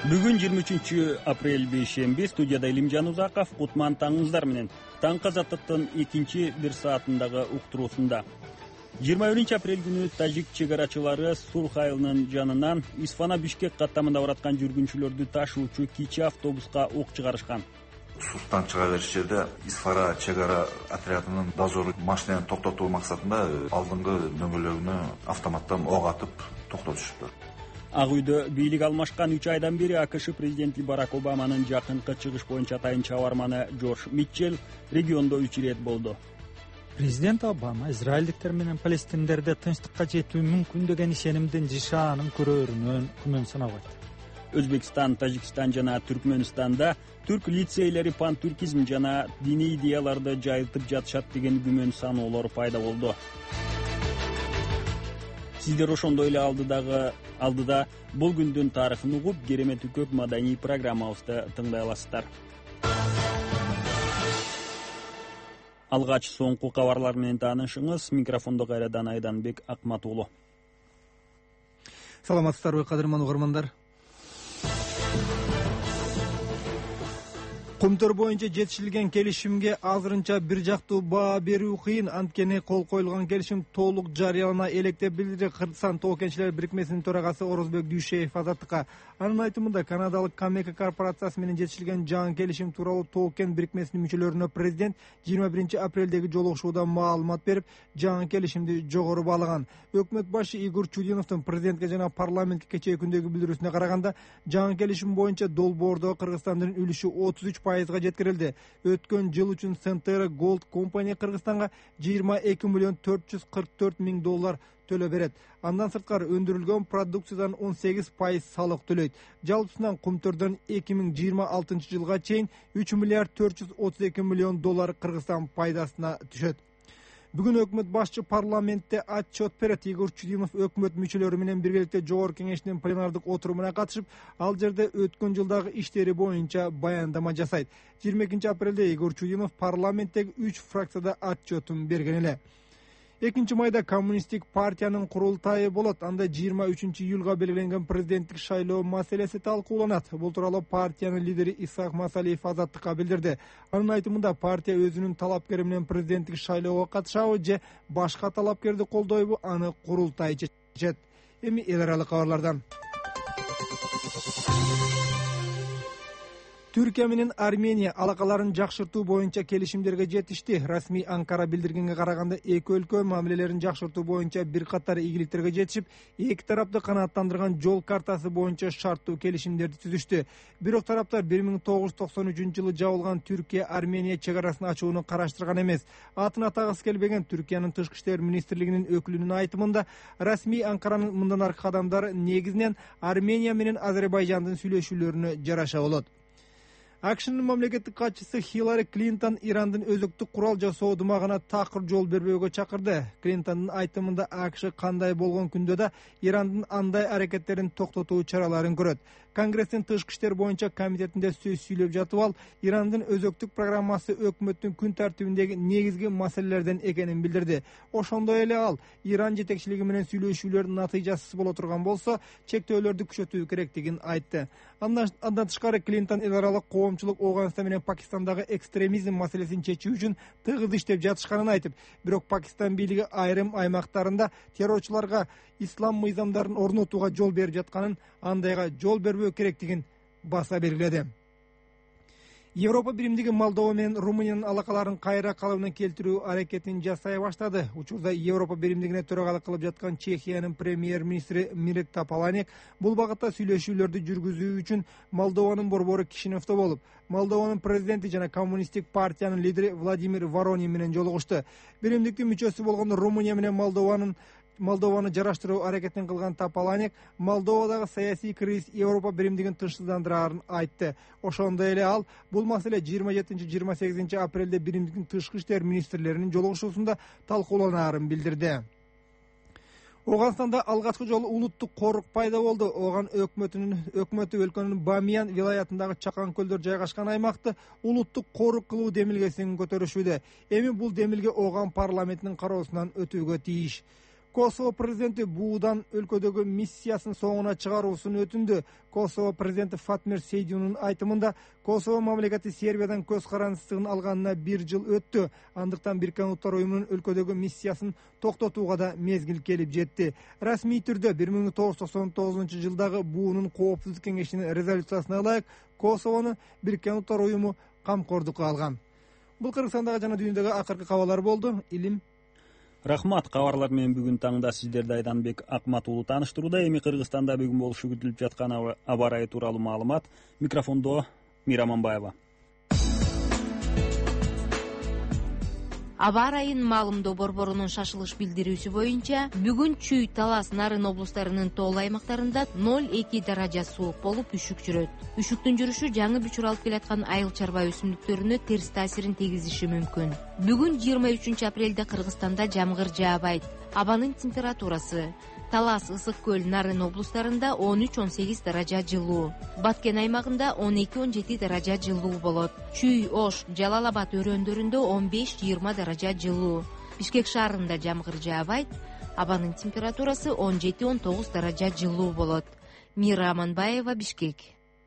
Бүгүн 23-апрель бейшемби, студияда Илимжан Узаков, Кутман таңыңыздар менен. Таң казаттыктын экинчи бир саатындагы уктуруусунда. 21-апрель күнү тажик чегарачылары Сурх айылынын жанынан Исфана Бишкек каттамында бараткан жүргүнчүлөрдү ташуучу кичи автобуска ок чыгарышкан. Сурхтан чыга бериш жерде Исфара чегара отрядынын дозору машинаны токтотуу максатында алдыңкы дөңгөлөгүнө автоматтан ок атып токтотушуптур. Ак үйдө бийлик алмашкан 3 айдан бери АКШ президенти Барак Обаманын жакынкы чыгыш боюнча атайын чабарманы Джордж Митчелл региондо 3 ирет болду. Президент Обама израилдиктер менен палестиндерди тынчтыкка жетүү мүмкүн деген ишенимдин жишаанын көрөөрүнөн күмөн санап айтты. Өзбекстан, Тажикстан жана Түркмөнстанда түрк лицейлери пантүркизм жана диний идеяларды жайылтып жатышат деген күмөн саноолор пайда болду. Сиздер ошондой эле алдыда бул күндүн тарыхын угуп, керемети көп маданий программабызды тыңдай аласыздар. Алгач соңку кабарлар менен таанышыңыз. Микрофондо кайрадан Айданбек Акмат уулу. Саламатсыздарбы, кадырман угармандар. Кумтөр боюнча жетишилген келишимге азырынча бир жактуу баа берүү кыйын. Анткени кол коюлган келишим толук жарыялана элек деп билдирди Кыргызстан тоо кенчилер бирикмесинин төрагасы Орозбек Дүйшеев Азаттыкка. Анын айтымында канадалык Камека корпорациясы менен жетишилген жаңы келишим тууралуу тоо кен бирикмесинин мүчөлөрүнө президент 21-апрелдеги жолугушууда маалымат берип, жаңы келишимди жогору баалаган. Өкмөт башы Игорь Чудиновдун президентке жана парламентке кечээ күндөгү билдирүүсүнө караганда, жаңы келишим боюнча долбоордо Кыргызстандын үлүшү 33%га жеткирилди. Өткөн жыл үчүн Centera Gold компания Кыргызстанга 22 миллион 444 миң доллар төлөө берет. Андан сырткары өндүрүлгөн продукциядан 18% салык төлөйт. Жалпысынан кумтөрдөн 2026 жылга чейин 3 миллиард 432 миллион доллар Кыргызстан пайдасына түшөт. Бүгүн өкмөт башчы парламентте отчет берет. Игорь Чудинов өкмөт мүчөлөрү менен биргеликте жогорку кеңештин пленардык отурумуна катышып, ал жерде өткөн жылдагы иштери боюнча баяндама жасайт. 22-апрелде Игорь Чудинов парламенттеги 3 фракцияда отчетун берген эле. 2-майда коммунисттик партиянын курултайы болот. Анда 23-июлга белгиленген президенттик шайлоо маселеси талкууланат. Бул тууралуу партиянын лидери Исхак Масалиев Азаттыкка билдирди. Анын айтымында партия өзүнүн талапкери менен президенттик шайлоого катышабы же башка талапкерди колдойбу, аны курултай чечет. Эми эл аралык кабарлардан. Түркия менен Армения алакаларын жакшыртуу боюнча келишимдерге жетишти. Расмий Анкара билдиргенге караганда, эки өлкө мамилелерин жакшыртуу боюнча бир катар ийгиликтерге жетишип, эки тарапты канааттандырган жол картасы боюнча шарттуу келишимдерди түзүштү. Бирок тараптар 1993-жылы жабылган Түркия-Армения чегарасын ачууну караштырган эмес. Атын атагысы келбеген Түркиянын тышкы иштер министрлигинин өкүлүнүн айтымында, расмий Анкаранын мындан аркы кадамдары негизинен Армения менен Азербайжандын сүйлөшүүлөрүнө жараша болот. АКШнын мамлекеттик катчысы Хиллари Клинтон Ирандын өзөктүк курал жасоо дымагына такыр жол бербөөгө чакырды. Клинтондун айтымында АКШ кандай болгон күндө да Ирандын андай аракеттерин токтотуу чараларын көрөт. Конгресстин тышкы иштер боюнча комитетинде сөз сүйлөп жатып, ал Ирандын өзөктүк программасы өкмөттүн күн тартибиндеги негизги маселелерден экенин билдирди. Ошондой эле ал Иран жетекчилиги менен сүйлөшүүлөр натыйжасыз боло турган болсо, чектөөлөрдү күчөтүү керектигин айтты. Андан тышкары Клинтон эл аралык коомчулук Афганистан менен Пакистандагы экстремизм маселесин чечүү үчүн тыгыз иштеп жатышканын айтып, бирок Пакистан бийлиги айрым аймактарында террорчуларга ислам мыйзамдарын орнотууга жол берип жатканын, андайга жол бербөө керектигин баса белгиледи. Европа биримдиги Молдова менен Румыниянын алакаларын кайра калыбына келтирүү аракетин жасай баштады. Учурда Европа биримдигине төрагалык кылып жаткан Чехиянын премьер-министри Мирек Топаланик бул багытта сүйлөшүүлөрдү жүргүзүү үчүн Молдованын борбору Кишиневдо болуп, Молдованын президенти жана коммунисттик партиянын лидери Владимир Воронин менен жолугушту. Биримдиктин мүчөсү болгон Румыния менен Молдованы жараштыруу аракетин кылган Топаланик Молдовадагы саясий кризис Европа биримдигин тынчсыздандырарын айтты. Ошондой эле ал бул маселе 27-28 апрелде биримдиктин тышкы иштер министрлеринин жолугушуусунда талкууланарын билдирди. Афганистанда алгачкы жолу улуттук корук пайда болду. Оган өкмөтү өлкөнүн Бамиян вилаятындагы чакан көлдөр жайгашкан аймакты улуттук корук кылуу демилгесин көтөрүшүүдө. Эми бул демилге Оган парламентинин кароосунан өтүүгө тийиш. Косово президенти буудан өлкөдөгү миссиясын соңуна чыгаруусун өтүндү. Косово президенти Фатмир Сейдунун айтымында Косово мамлекети Сербиядан көз карандысыздыгын алганына 1 жыл өттү. Андыктан Бириккен Улуттар уюмунун өлкөдөгү миссиясын токтотууга да мезгил келип жетти. Расмий түрдө 1999 жылдагы буунун коопсуздук кеңешинин резолюциясына ылайык Косовону Бириккен Улуттар уюму камкордукка алган. Бул Кыргызстандагы жана дүйнөдөгү акыркы кабарлар болду. Илим. Рахмат. Кабарлар менен бүгүн таңда сиздерди Айданбек Акмат уулу тааныштырууда. Эми Кыргызстанда бүгүн болушу күтүлүп жаткан аба ырайы тууралуу маалымат. Микрофондо Мира Аманбаева. Аба ырайын маалымдоо борборунун шашылыш билдирүүсү боюнча бүгүн Чүй, Талас, Нарын облустарынын тоол аймактарында 0,2 даража суук болуп үшүк жүрөт. Үшүктүн жүрүшү жаңы бүчүр алып келаткан айыл чарба өсүмдүктөрүнө терс таасирин тийгизиши мүмкүн. Бүгүн 23 апрелде Кыргызстанда жамгыр жаабайт. Абанын температурасы: Талас, Ысык көл, Нарын облустарында 13-18 даража жылуу, Баткен аймагында 12-17 даража жылуу болот. Чүй, Ош, Жалал Абад өрөөндөрүндө 15-20 даража жылуу. Бишкек шаарында жамгыр жаабайт. Абанын температурасы 17-19 даража жылуу болот. Мира Аманбаева, Бишкек.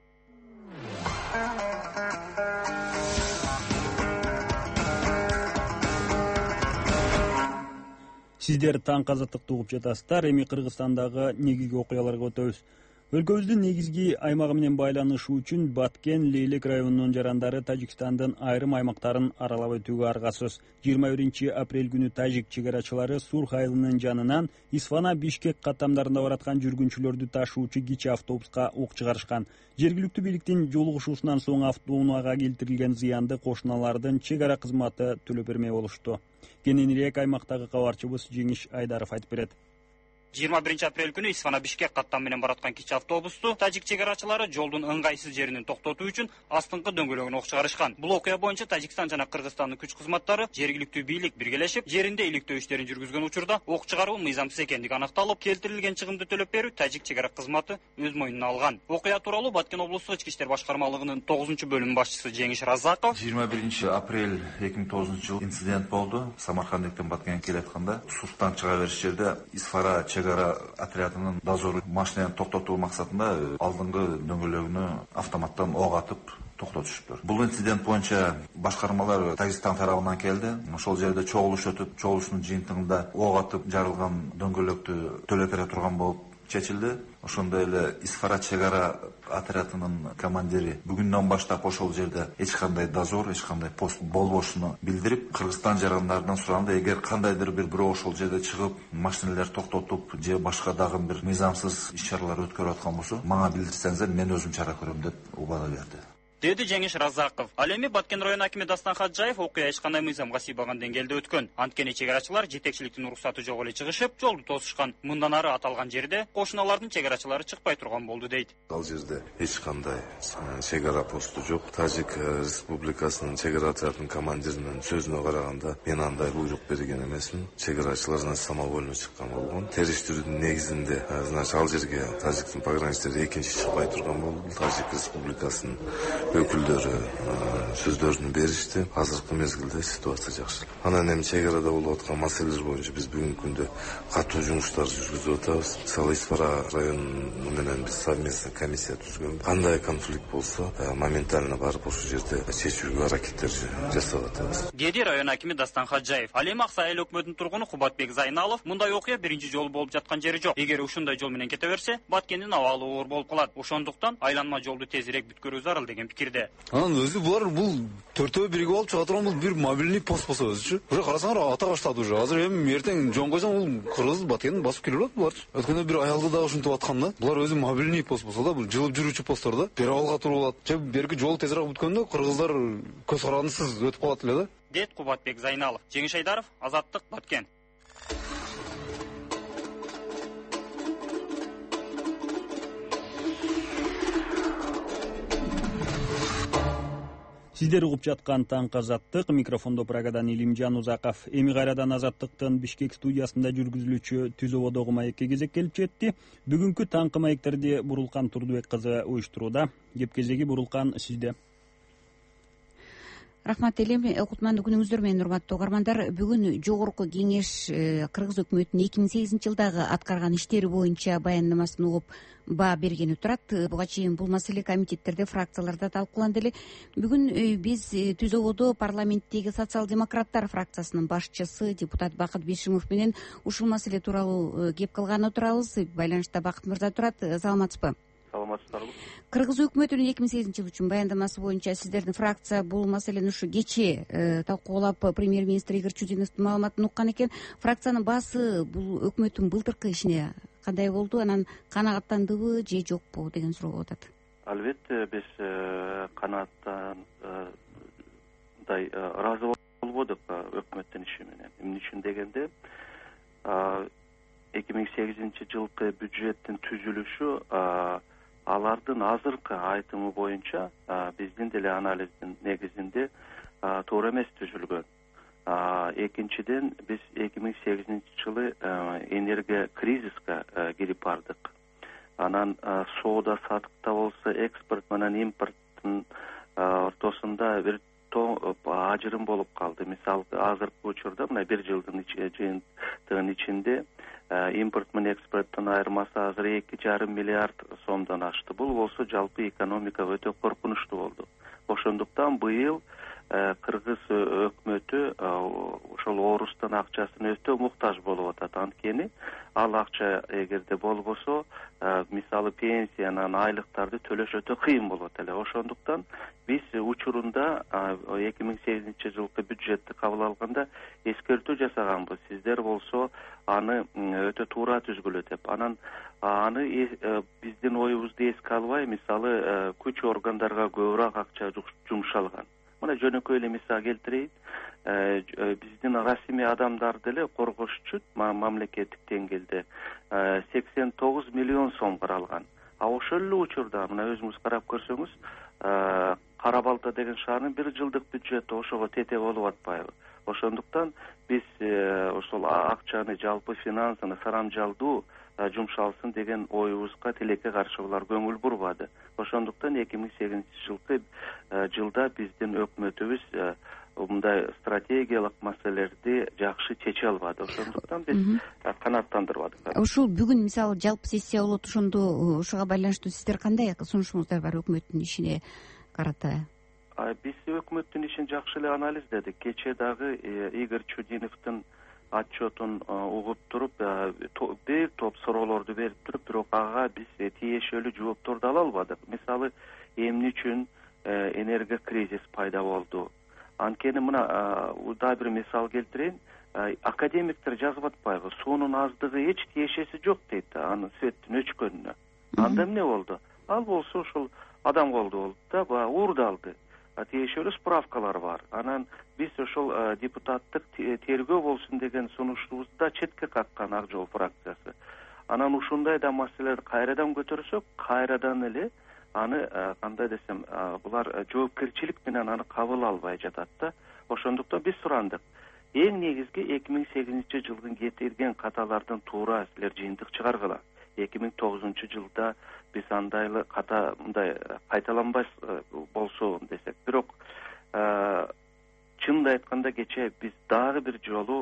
Сиздер таңкы азаттыкты угуп жатасыздар. Эми Кыргызстандагы негизги окуяларга өтөбүз. Өлкөбүздүн негизги аймагы менен байланышуу үчүн Баткен, Лейлек районунун жарандары Тажикстандын айрым аймактарын аралап өтүүгө аргасыз. 21 апрель күнү тажик чегарачылары Сурх айылынын жанынан Исфана Бишкек каттамдарында бараткан жүргүнчүлөрдү ташуучу кичи автобуска ок чыгарышкан. Жергиликтүү бийликтин жолугушуусунан соң автоунаага келтирилген зыянды кошуналардын чек ара кызматы төлөп бермей болушту. Кененирээк аймактагы кабарчыбыз Жеңиш Айдаров айтып берет. 21 апрель күнү Исфана Бишкек каттам менен бараткан кичи автобусту тажик чегарачылары жолдун ыңгайсыз жеринен токтотуу үчүн астыңкы дөңгөлөгүн ок чыгарышкан. Бул окуя боюнча Тажикстан жана Кыргызстандын күч кызматтары жергиликтүү бийлик биргелешип, жеринде иликтөө иштерин жүргүзгөн учурда ок чыгаруу мыйзамсыз экендиги аныкталып, келтирилген чыгымды төлөп берүү тажик чегара кызматы өз мойнуна алган. Окуя тууралуу Баткен облустук ички иштер башкармалыгынын 9-бөлүм башчысы Жеңиш Разаков: 21 апрель 2009 жыл инцидент болду. Самаркандыктан Баткенге келатканда Сурхтан чыга бериш жерде Исфара чегара отрядынын дозору машинаны токтотуу максатында алдыңкы дөңгөлөгүнө автоматтан ок атып токтотушуптур. Бул инцидент боюнча башкармалар Тажикстан тарабынан келди. Ошол жерде чогулуш өтүп, чогулуштун жыйынтыгында ок атып жарылган дөңгөлөктү төлөп бере турган болуп чечилди. Ошондой эле Исфара чегара отрядынын командири бүгүндөн баштап ошол жерде эч кандай дозор, эч кандай пост болбошуну билдирип, Кыргызстан жарандарынан суранды, эгер кандайдыр бирөө ошол жерде чыгып, машиналар токтотуп же башка дагы бир мыйзамсыз иш-чаралар өткөрүп аткан болсо, мага билдирсеңиздер, мен өзүм чара көрөм деп убада берди. Деди Жеңиш Разаков. Ал эми Баткен район акими Дастан Хаджаев окуя эч кандай мыйзамга сыйбаган деңгээлде өткөн. Анткени чегарачылар жетекчиликтин уруксаты жок эле чыгышып, жолду тосушкан. Мындан ары аталган жерде кошуналардын чегарачылары чыкпай турган болду дейт. Ал жерде эч кандай чегара посту жок. Тажик Республикасынын чегара отрядынын командиринин сөзүнө караганда, мен андай буйрук берген эмесмин. Чегарачылар самовольно чыккан болгон. Териштирүүдүн негизинде, ал жерге тажиктин пограничтери экинчи чыкпай турган болду. Тажик Республикасынын өкүлдөрү сөздөрүн беришти. Азыркы мезгилде ситуация жакшы. Анан эми чегарада болуп аткан маселелер боюнча биз бүгүнкү күндө катуу жумуштар жүргүзүп атабыз. Мисалы Исфара району менен биз совместный комиссия түзгөн. Кандай конфликт болсо, моментально барып ошол жерде чечүүгө аракеттер жасап атабыз. Деди район акими Дастан Хаджаев. Ал эми Аксай айыл өкмөтүнүн тургуну Кубатбек Зайналов: мындай окуя биринчи жолу болуп жаткан жери жок. Эгер ушундай жол менен кете берсе, Баткендин абалы оор болуп калат. Ошондуктан айланма жолду тезирээк бүткөрүү зарыл деген пикирде. Анан өзү бул төртөө биригип алып чыга турган бул бир мобильный пост болсо өзүчү. Уже карасаңар ата баштады уже. Азыр эми эртең жон койсоң бул Кыргыз Баткендин басып келип атат булар. Өткөндө бир аялды да ушинтип аткан да. Булар өзү мобильный пост болсо да, бул жылып жүрүүчү посттор да. Бери алга туруп алат. Же берки жол тезирээк бүткөндө кыргыздар көз карандысыз өтүп калат эле да. Дет Кубатбек Зайналов. Жеңиш Айдаров, Азаттык, Баткен. Сиздер угуп жаткан таңкы азаттык, микрофондо Прагадан Илимжан Узаков. Эми кайрадан азаттыктын Бишкек студиясында жүргүзүлүүчү Түз ободогу маекке кезек келип жетти. Бүгүнкү таңкы маектерди Бурулкан Турдубек кызы уюштурууда. Кеп кезеги Бурулкан, сизде. Рахмат элем. Кутмандуу күнүңүздөр менен, урматтуу угармандар. Бүгүн Жогорку Кеңеш Кыргыз өкмөтүнүн 2008 жылдагы аткарган иштери боюнча баяндамасын угуп баа бергени турат. Буга чейин бул маселе комитеттерде, фракцияларда талкууланды эле. Бүгүн биз Түз ободо парламенттеги социал-демократтар фракциясынын башчысы депутат Бакыт Бишимов менен ушул маселе тууралуу кеп кылган отурабыз. Байланышта Бакыт мырза турат. Саламатсызбы? Саламатсыздарбы? Кыргыз өкмөтүнүн 2008 жыл үчүн баяндамасы боюнча сиздердин фракция бул маселени ушу кечээ талкуулап, премьер-министр Игорь Чудиновдун маалыматын уккан экен. Фракциянын баасы бул өкмөттүн былтыркы ишине кандай болду, анан канааттандыбы же жокпу деген суроо болуп атат. Албетте биз канааттандай ыраазы болбодук өкмөттүн иши менен. Эмне үчүн дегенде 2008 жылкы бюджеттин түзүлүшү алардын азыркы айтымы боюнча биздин деле анализдин негизинде туура эмес түзүлгөн. Экинчиден биз 2008 жылы энергия кризиске кирип бардык. Анан соода сатыкта болсо экспорт менен импорттун ортосунда бир ажырым болуп калды. Мисалы азыркы учурда мына бир жылдын жыйынтыгынын ичинде импорт менен экспорттун айырмасы азыр 2,5 миллиард сомдон ашты. Бул болсо жалпы экономика өтө коркунучтуу болду. Ошондуктан быйыл Кыргыз өкмөтү ошол орустун акчасын өтө муктаж болуп атат. Анткени ал акча эгерде болбосо, мисалы пенсиянын, айлыктарды төлөш өтө кыйын болот эле. Ошондуктан биз учурунда 2008 жылкы бюджетти кабыл алганда эскертүү жасаганбыз. Сиздер болсо аны өтө туура түзгүлө деп. Анан аны биздин оюбузду эске албай, мисалы күч органдарга көбүрөөк акча жумшалган. Мына жөнөкөй эле мисал келтирейин. Биздин расмий адамдарды деле коргош үчүн мамлекеттик деңгээлде 89 миллион сом каралган. Ошол эле учурда мына өзүңүз карап көрсөңүз, Кара Балта деген шаардын бир жылдык бюджети ошого тете болуп атпайбы? Ошондуктан биз ошол акчаны, жалпы финансыны сарамжалдуу жумшалсын деген оюбузга тилекке каршы булар көңүл бурбады. Ошондуктан 2008 жылда биздин өкмөтүбүз мындай стратегиялык маселелерди жакшы чече албады. Ошондуктан биз канааттандырбадык. Ушул бүгүн мисалы жалпы сессия болот, ошого байланыштуу сиздер кандай сунушуңуздар бар өкмөттүн ишине карата? Биз өкмөттүн ишин жакшы эле анализдедик. Кечээ дагы Игорь Чудиновдун отчетун угуп туруп, бир топ суроолорду берип туруп, бирок ага биз тиешелүү жоопторду ала албадык. Мисалы, эмне үчүн энергия кризис пайда болду? Анткени мына дагы бир мисал келтирейин. Академиктер жазып атпайбы? Суунун аздыгы эч тиешеси жок дейт, анын светтин өчкөнүнө. Анда эмне болду? Ал болсо ушул адам колду болду да, уурдалды. Тиешелүү справкалар бар. Анан биз ошол депутаттык тергөө болсун деген сунушубузду да четке каккан Ак Жол фракциясы. Анан ушундай да маселелерди кайрадан көтөрсөк, кайрадан эле аны кандай десем, булар жоопкерчилик менен аны кабыл албай жатат да. Ошондуктан биз сурандык. Эң негизги 2008 жылдын кетирген каталардын туура силер жыйынтык чыгаргыла. 2009 жылда биз андайлы ката мындай кайталанбас болсо десек. Бирок чынында айтканда кечээ биз дагы бир жолу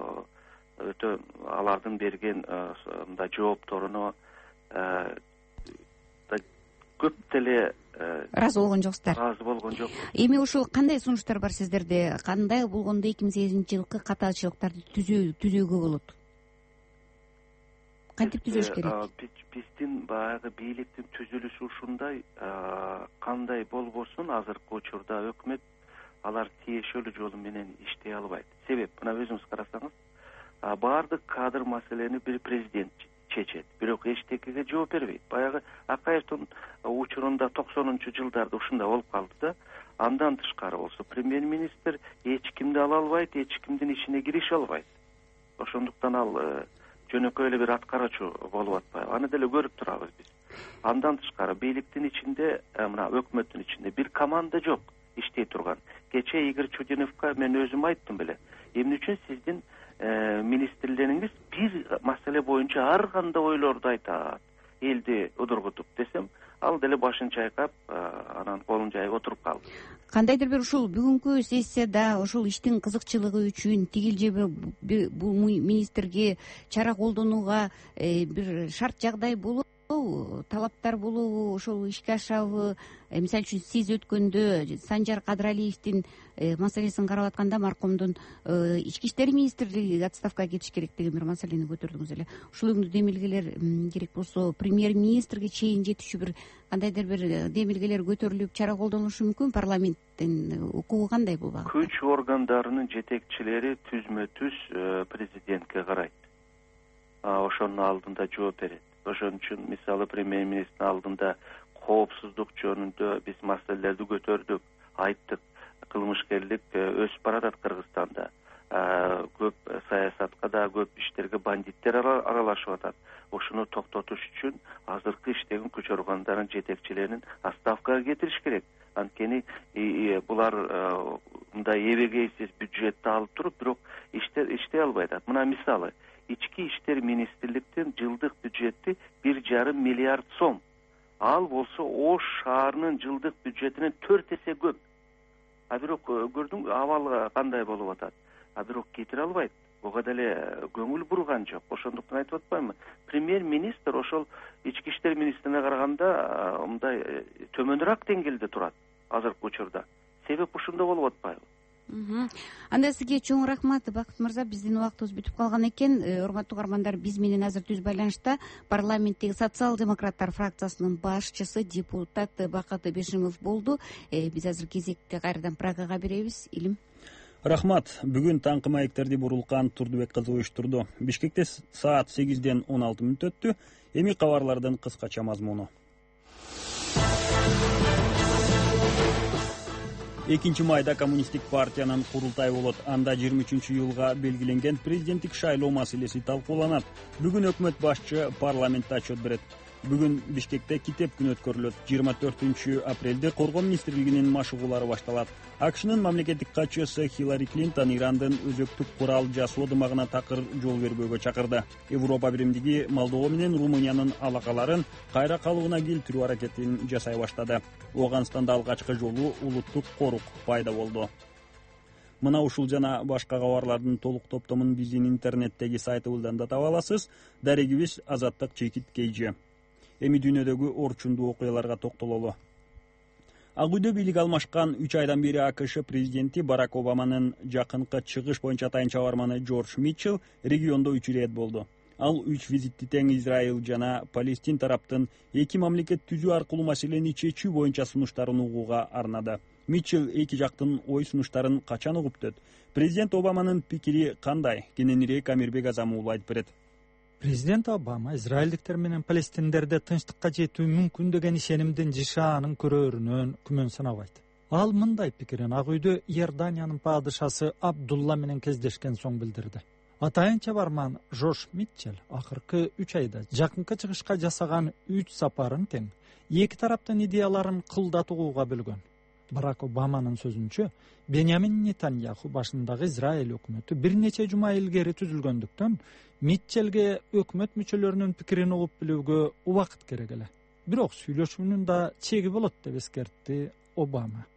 өтө алардын берген мындай жоопторуна көп деле ыраазы болгон жоксуздар. Ыраазы болгон жок. Эми ушул кандай сунуштар бар сиздерде? Кандай болгондо 2008 жылкы катачылыктарды түзүүгө болот? Кантип түзөш керек? Биздин баягы бийликтин түзүлүшү ушундай, кандай болбосун азыркы учурда өкмөт алар тиешелүү жолу менен иштей албайт. Себеп, мына өзүңүз карасаңыз, баардык кадр маселени бир президент чечет, бирок эчтекеге жооп бербейт. Баягы Акаевдин учурунда 90-жылдарда ушундай болуп калды да. Андан тышкары болсо премьер-министр эч кимди ала албайт, эч кимдин ишине кирише албайт. Ошондуктан ал жөнөкөй эле бир аткаруучу болуп атпайбы. Аны деле көрүп турабыз биз. Андан тышкары бийликтин ичинде, мына өкмөттүн ичинде бир команда жок иштей турган. Кечээ Игорь Чудиновго мен өзүм айттым беле. Эмне үчүн сиздин министрлериңиз бир маселе боюнча ар кандай ойлорду айтат, элди удургутуп десем, ал деле башын чайкап анан колун жайып отуруп калды. Кандайдыр бир ушул бүгүнкү сессияда ушул иштин кызыкчылыгы үчүн тигил же бул министрге чара колдонууга бир шарт жагдай болобу, талаптар болобу, ошол ишке ашабы? Мисалы үчүн сиз өткөндө Санжар Кадыралиевдин маселесин карап атканда маркумдун ички иштер министрлиги отставкага кетиш керек деген бир маселени көтөрдүңүз эле. Ушул үндү демилгелер керек болсо премьер-министрге чейин жетүүчү бир кандайдыр бир демилгелер көтөрүлүп чара колдонулушу мүмкүн. Парламенттин укугу кандай болбак? Күч органдарынын жетекчилери түзмө түз президентке карайт, ошонун алдында жооп берет. Ошон үчүн мисалы премьер-министрдин алдында коопсуздук жөнүндө биз маселелерди көтөрдүк, айттык. Кылмышкерлик өсүп баратат Кыргызстанда. Көп саясатка да, көп иштерге бандиттер аралашып атат. Ошону токтотуш үчүн азыркы иштеген күч органдарынын жетекчилерин отставкага кетириш керек. Анткени булар мындай эбегейсиз бюджетти алып туруп, бирок иштей албай атат. Мына мисалы, ички иштер министрликтин жылдык бюджети 1,5 миллиард сом. Ал болсо Ош шаарынын жылдык бюджетинен 4 эсе көп. Бирок көрдүң абал кандай болуп атат. Бирок кетире албайт. Буга деле көңүл бурган жок. Ошондуктан айтып атпаймынбы? Премьер-министр ошол ички иштер министрине караганда мындай төмөнүрөөк деңгээлде турат азыркы учурда. Себеп ушунда болуп атпайбы? Анда сизге чоң рахмат, Бакыт мырза. Биздин убактыбыз бүтүп калган экен. Урматтуу угармандар, биз менен азыр түз байланышта парламенттеги социал-демократтар фракциясынын башчысы депутат Бакыт Бешимов болду. Биз азыр кезекти кайрадан Прагага беребиз. Илим. Рахмат. Бүгүн таңкы маектерди Бурулкан Турдубек кызы уюштурду. Бишкекте саат 8-ден 16 мүнөт өттү. Эми кабарлардын кыскача мазмуну. 2 майда коммунисттик партиянын курултайы болот. Анда 23-июлга белгиленген президенттик шайлоо маселеси талкууланат. Бүгүн өкмөт башчы парламентте отчет берет. Бүгүн Бишкекте китеп күнү өткөрүлөт. 24 апрелде Коргоо министрлигинин машыгуулары башталат. АКШнын мамлекеттик катчысы Хиллари Клинтон Ирандын өзөктүк курал жасоо ымагына такыр жол бербөөгө чакырды. Европа биримдиги Молдова менен Румыниянын алакаларын кайра калыбына келтирүү аракетин жасай баштады. Ооганстанда алгачкы жолу улуттук корук пайда болду. Мына ушул жана башка кабарлардын толук топтомун биздин интернеттеги сайтыбыздан да таба аласыз. Дарегибиз Азаттык Чекит KG. Эми дүйнөдөгү орчундуу окуяларга токтололу. Ак үйдө бийлик алмашкан 3 айдан бери АКШ президенти Барак Обаманын жакынкы чыгыш боюнча атайын чабарманы Джордж Митчелл региондо 3 ирет болду. Ал 3 визитти тең Израиль жана Палестин тараптын эки мамлекет түзүү аркылуу маселени чечүү боюнча сунуштарын угууга арнады. Митчелл эки жактын ой сунуштарын качан угуп өтөт? Президент Обаманын пикири кандай? Кененирээк Амирбек Азамуулу айтып берет. Президент Обама израилдиктер менен палестиндерде тынчтыкка жетүү мүмкүн деген ишенимдин жишаанын көрөөрүнөн күмөн санабайт. Ал мындай пикирин Ак үйдө Иорданиянын падышасы Абдулла менен кездешкен соң билдирди. Атайын чабарман Джордж Митчелл акыркы 3 айда жакынкы чыгышка жасаган 3 сапарын тең эки тараптын идеяларын кылдат угууга бөлгөн. Барак Обаманын сөзүнчө, Беньямин Нетаньяху башындагы Израиль өкмөтү бир нече жума илгери түзүлгөндүктөн Митчеллге өкмөт мүчөлөрүнүн пикирин угуп билүүгө убакыт керек эле. Бирок сүйлөшүүнүн да чеги болот деп эскертти Обама.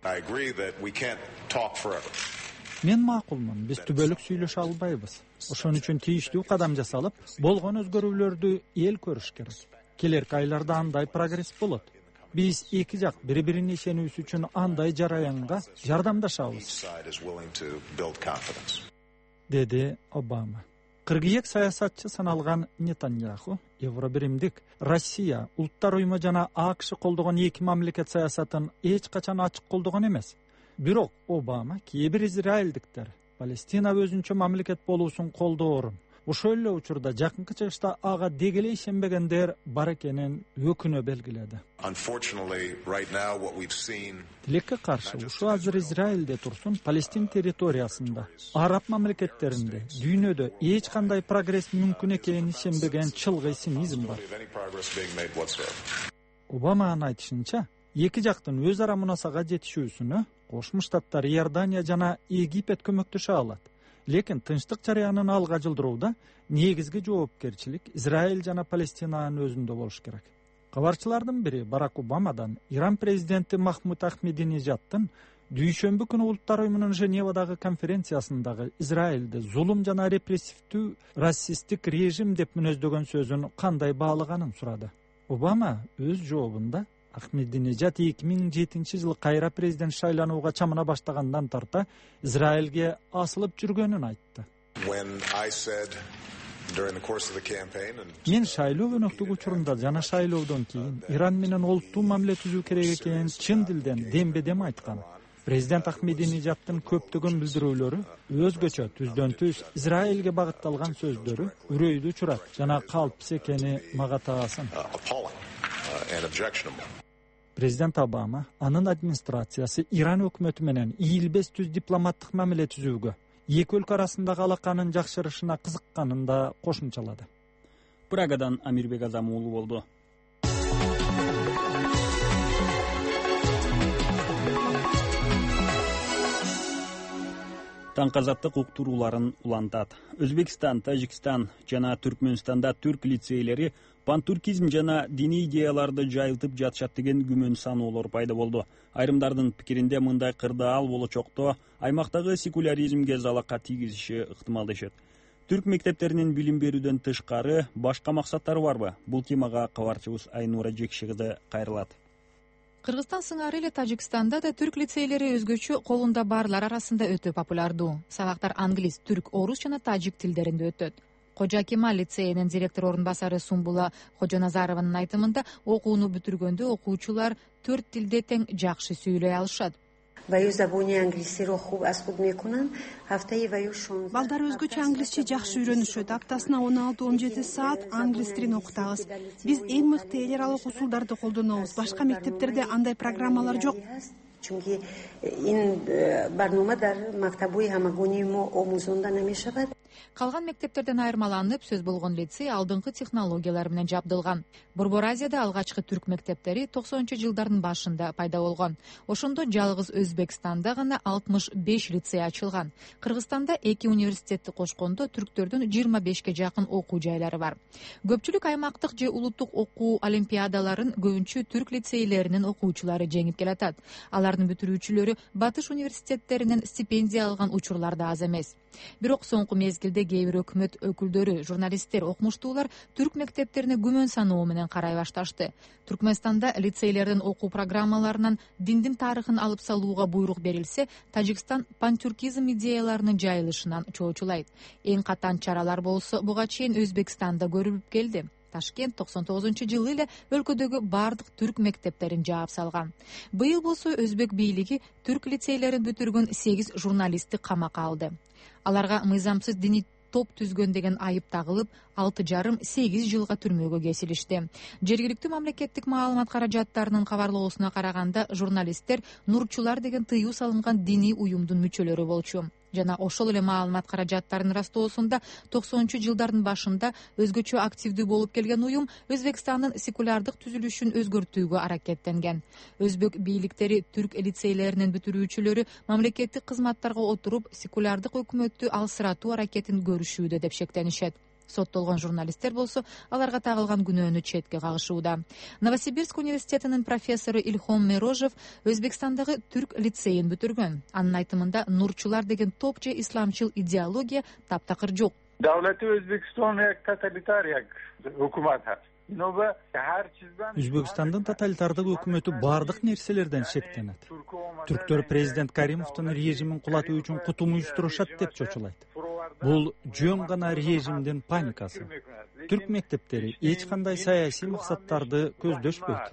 Мен макулмун, биз түбөлүк сүйлөшө албайбыз. Ошон үчүн тийиштүү кадам жасалып, болгон өзгөрүүлөрдү эл көрүш керек. Келерки айларда андай прогресс болот. Биз эки жак бири-бирине ишенүүсү үчүн андай жараянга жардамдашабыз, деди Обама. Кыргыйек саясатчы саналган Нетаньяху Евробиримдик, Россия, Улуттар уюму жана АКШ колдогон эки мамлекет саясатын эч качан ачык колдогон эмес. Бирок Обама кээ бир израилдиктер Палестина өзүнчө мамлекет болуусун колдоорун, ошол эле учурда жакынкы чыгышта ага дегеле ишенбегендер бар экенин өкүнө белгиледи. Тилекке каршы ушу азыр Израилде турсун, Палестин территориясында, араб мамлекеттеринде, дүйнөдө эч кандай прогресс мүмкүн экенин ишенбеген чылгый синизм бар. Обаманын айтышынча, эки жактын өз ара мунасага жетишүүсүнө Кошмо Штаттар, Иордания жана Египет көмөктөшө алат. Лекин тынчтык жарыянын алга жылдырууда негизги жоопкерчилик Израиль жана Палестинанын өзүндө болуш керек. Кабарчылардын бири Барак Обамадан Иран президенти Махмуд Ахмединежаддын дүйшөмбү күнү Улуттар уюмунун Женевадагы конференциясындагы Израилде зулум жана репрессивдүү расисттик режим деп мүнөздөгөн сөзүн кандай баалаганын сурады. Обама өз жообунда Ахмединежад 2007-жылы кайра президент шайланууга чамына баштагандан тарта Израилге асылып жүргөнүн айтты. Мен шайлоо өнөктүк учурунда жана шайлоодон кийин Иран менен олуттуу мамиле түзүү керек экенин чын дилден дембедем айткан. Президент Ахмединежаддын көптөгөн билдирүүлөрү өзгөчө түздөн-түз Израилге багытталган сөздөрү үрөйдү учурат жана калпсыз экени мага таасын. Президент Обама анын администрациясы Иран өкмөтү менен ийилбес түз дипломаттык мамиле түзүүгө, эки өлкө арасындагы алаканын жакшырышына кызыкканын да кошумчалады. Прагадан Амирбек Азам уулу болду. Таңказаттык уктурууларын улантат. Өзбекстан, Тажикстан жана Түркмөнстанда түрк лицейлери пантүркизм жана диний идеяларды жайылтып жатышат деген күмөн саноолор пайда болду. Айрымдардын пикиринде мындай кырдаал болочокто аймактагы секуляризмге залака тийгизиши ыктымал дешет. Түрк мектептеринин билим берүүдөн тышкары башка максаттары барбы? Бул темага кабарчыбыз Айнура Жекши кызы кайрылат. Кыргызстан сыңары эле Тажикстанда да түрк лицейлери өзгөчө колунда барлар арасында өтө популярдуу. Сабактар англис, түрк, орус жана тажик тилдеринде өтөт. Кожа Кемал лицейинин директор орун басары Сумбула Кожоназарованын айтымында окууну бүтүргөндө окуучулар 4 тилде тең жакшы сүйлөй алышат. Балдар өзгөчө англисче жакшы үйрөнүшөт. Аптасына 16-17 саат англис тилин окутабыз. Биз эң мыкты эл аралык усулдарды колдонобуз. Башка мектептерде андай программалар жок. Чунки ин барнома дар мактаби ҳамагунии мо омӯзонда намешавад. Калган мектептерден айырмаланып, сөз болгон лицей алдыңкы технологиялар менен жабдылган. Борбор Азияда алгачкы түрк мектептери 90-жылдардын башында пайда болгон. Ошондо жалгыз Өзбекстанда гана 65 лицей ачылган. Кыргызстанда 2 университетти кошкондо түрктөрдүн 25ке жакын окуу жайлары бар. Көпчүлүк аймактык же улуттук окуу олимпиадаларын көбүнчө түрк лицейлеринин окуучулары жеңип келатат. Алардын бүтүрүүчүлөрү Батыш университеттеринен стипендия алган учурлар да аз эмес. Бирок соңку мезгилде кээ бир өкмөт өкүлдөрү, журналисттер, окумуштуулар түрк мектептерине күмөн саноо менен карай башташты. Түркмөнстанда лицейлердин окуу программаларынан диндин тарыхын алып салууга буйрук берилсе, Тажикстан пантюркизм идеяларынын жайылышынан чоочулайт. Эң катан чаралар болсо буга чейин Өзбекстанда көрүлүп келди. Ташкент 99-жылы эле өлкөдөгү бардык түрк мектептерин жаап салган. Быйыл болсо өзбек бийлиги түрк лицейлерин бүтүргөн 8 журналистти камакка алды. Аларга мыйзамсыз диний топ түзгөн деген айып тагылып, 6,5-8 жылга түрмөгө кесилишти. Жергиликтүү мамлекеттик маалымат каражаттарынын кабарлоосуна караганда, журналисттер нурчулар деген тыюу салынган диний уюмдун мүчөлөрү болчу. Жана ошол эле маалымат каражаттарынын растоосунда 90-жылдардын башында өзгөчө активдүү болуп келген уюм Өзбекстандын секулярдык түзүлүшүн өзгөртүүгө аракеттенген. Өзбек бийликтери түрк лицейлеринин бүтүрүүчүлөрү мамлекеттик кызматтарга отуруп, секулярдык өкмөттү алсыратуу аракетин көрүшүүдө деп шектенишет. Соттолгон журналисттер болсо аларга тагылган күнөөнү четке кагышууда. Новосибирск университетинин профессору Ильхом Мерожев Өзбекстандагы түрк лицейин бүтүргөн. Анын айтымында нурчулар деген топ же исламчыл идеология таптакыр жок. Давлати Өзбекстан тоталитария өкмөт. Өзбекстандын тоталитардык өкмөтү бардык нерселерден шектенет. Түрктөр президент Каримовдун режимин кулатуу үчүн кутум уюштурушат деп чочулайт. Бул жөн гана режимдин паникасы. Түрк мектептери эч кандай саясий максаттарды көздөшпөйт.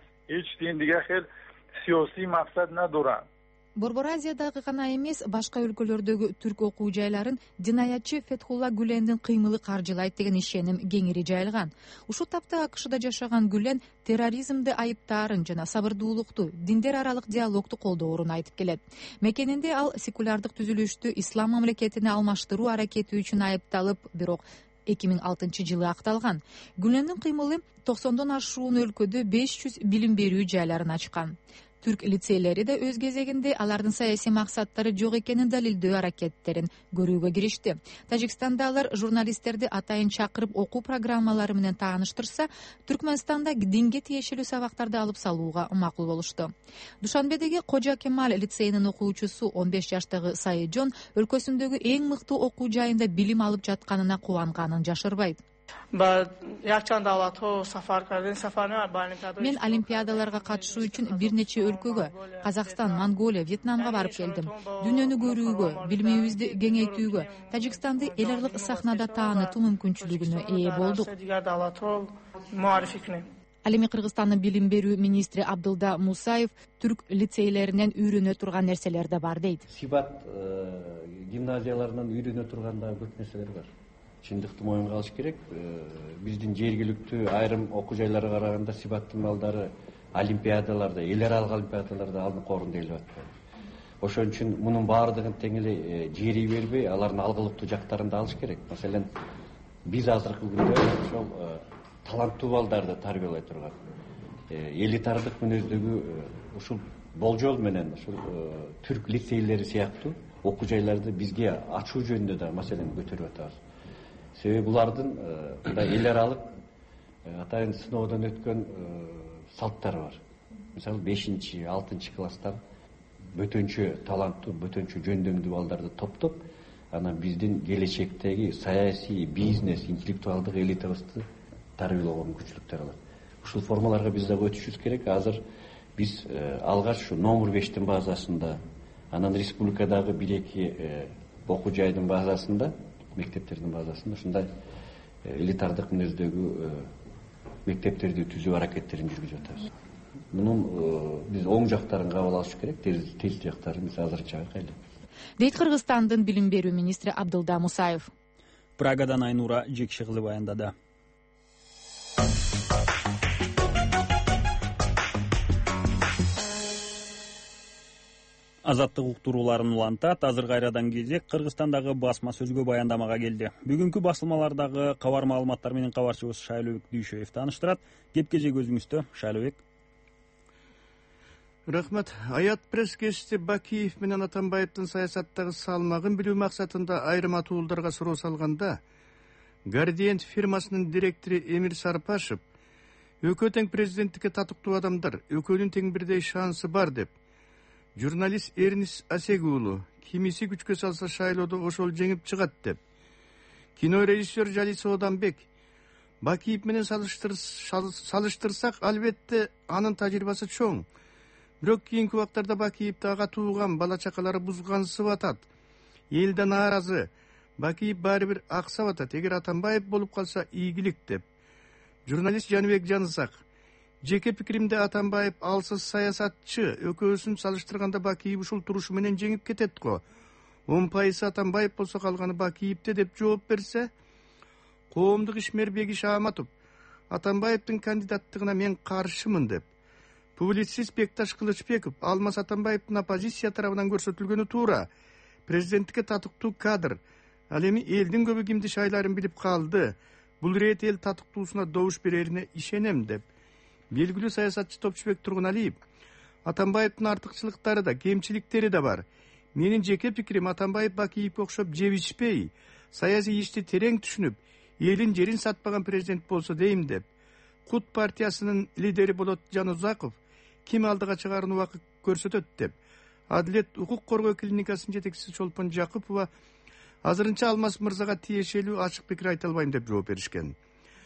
Борбор Азиядагы гана эмес, башка өлкөлөрдөгү түрк окуу жайларын динаятчы Фетхулла Гүлендин кыймылы каржылайт деген ишеним кеңири жайылган. Ушул тапта АКШда жашаган Гүлен терроризмди айыптаарын жана сабырдуулукту, диндер аралык диалогду колдоорун айтып келет. Мекенинде ал секулярдык түзүлүштү ислам мамлекетине алмаштыруу аракети үчүн айыпталып, бирок 2006-жылы акталган. Гүлендин кыймылы 90дон ашуун өлкөдө 500 билим берүү жайларын ачкан. түрк лицейлери да өз кезегинде алардын саясий максаттары жок экенин далилдөө аракеттерин көрүүгө киришти. Тажикстанда алар журналисттерди атайын чакырып окуу программалары менен тааныштырса, Түркмөнстанда динге тиешелүү сабактарды алып салууга макул болушту. Душанбедеги Кожа Кемаль лицейинин окуучусу 15 жаштагы Сайжон өлкөсүндөгү эң мыктуу окуу жайында билим алып жатканына кубанганын жашырбайт. Мен олимпиадаларга катышуу үчүн бир нече өлкөгө, Казакстан, Монголия, Вьетнамга барып келдим. Дүйнөнү көрүүгө, билимибизди кеңейтүүгө, Тажикстанды эл аралык сахнада таанытуу мүмкүнчүлүгүнө ээ болдук. Ал эми Кыргызстандын билим берүү министри Абдылда Мусаев түрк лицейлеринен үйрөнө турган нерселер да бар дейт. Сибат гимназияларынан үйрөнө турган да көп нерселер бар. Чындыкты моюнга алыш керек. Биздин жергиликтүү айрым окуу жайларга караганда Сибаттын балдары олимпиадаларда, эл аралык олимпиадаларда алдыңкы орунда келип атат. Ошон үчүн мунун баардыгын тең эле жери бербей, алардын алгылыктуу жактарын да алыш керек. Маселен, биз азыркы күндө ошол таланттуу балдарды тарбиялай турган, элитардык мүнөздөгү ушул болжол менен ушул түрк лицейлери сыяктуу окуу жайларды бизге ачуу жөнүндө да маселени көтөрүп атабыз. Себеби булардын эл аралык атайын сыноодон өткөн салттары бар. Мисалы 5-6 класстан бөтөнчө таланттуу, бөтөнчө жөндөмдүү балдарды топтоп, анан биздин келечектеги саясий, бизнес, интеллектуалдык элитабызды тарбиялоого мүмкүнчүлүктөр алат. Ушул формаларга биз дагы өтүшүбүз керек. Азыр биз алгач ушу номер 5-тин базасында, анан республикадагы 1-2 окуу жайдын базасында, мектептердин базасында ушундай элитардык мүнөздөгү мектептерди түзүү аракеттерин жүргүзүп атабыз. Мунун биз оң жактарын кабыл алыш керек, терс жактарын биз азырынча байкайлайбыз. Дейт Кыргызстандын билим берүү министри Абдылда Мусаев. Прагадан Айнура Жекшигызы баяндады. Азаттык уктурууларын улантат. Азыр кайрадан кезек Кыргызстандагы басма сөзгө баяндамага келди. Бүгүнкү басылмалардагы кабар маалыматтар менен кабарчыбыз Шайлыбек Дүйшөев тааныштырат. Кеп-кезек өзүңүздө, Шайлыбек. Рахмат. Аят пресс кечти Бакиев менен Атамбаевдин саясаттагы салмагын билүү максатында айрым атуулдарга суроо салганда, Гардиент фирмасынын директору Эмир Сарпашев экөө тең президенттикке татыктуу адамдар, экөөнүн тең бирдей шансы бар деп, журналист Эрнис Асегуулу кимиси күчкө салса шайлоодо ошол жеңип чыгат деп, кинорежиссер Жалис Оданбек Бакиев менен салыштырсак, албетте анын тажрыйбасы чоң. Бирок кийинки убактарда Бакиевди ага тууган бала-чакалары бузгансып атат. Элден нааразы. Бакиев баары бир аксап атат. Эгер Атамбаев болуп калса ийгилик деп. Журналист Жаныбек Жанысак: жеке пикиримде Атамбаев алсыз саясатчы, экөөсүн салыштырганда Бакиев ушул турушу менен жеңип кетет го. 10% Атамбаев болсо калганы Бакиевде деп жооп берсе, коомдук ишмер Бегиш Ааматов Атамбаевдин кандидаттыгына мен каршымын деп. Публицист Бекташ Кылычбеков Алмаз Атамбаевдин оппозиция тарабынан көрсөтүлгөнү туура. Президенттикке татыктуу кадр. Ал эми элдин көбү кимди шайларын билип калды. Бул ирет эл татыктуусуна добуш берерине ишенем деп. Белгилүү саясатчы Топчубек Тургуналиев: Атамбаевдин артыкчылыктары да, кемчиликтери да бар. Менин жеке пикирим, Атамбаев Бакиевге окшоп жебишпей, саясий ишти терең түшүнүп, элин жерин сатпаган президент болсо дейм деп. Кут партиясынын лидери Болот Жанузаков ким алдыга чыгаарын убакыт көрсөтөт деп. Адилет укук коргоо клиникасынын жетекчиси Чолпон Жакупова азырынча Алмаз мырзага тиешелүү ачык пикир айта албайм деп жооп беришкен.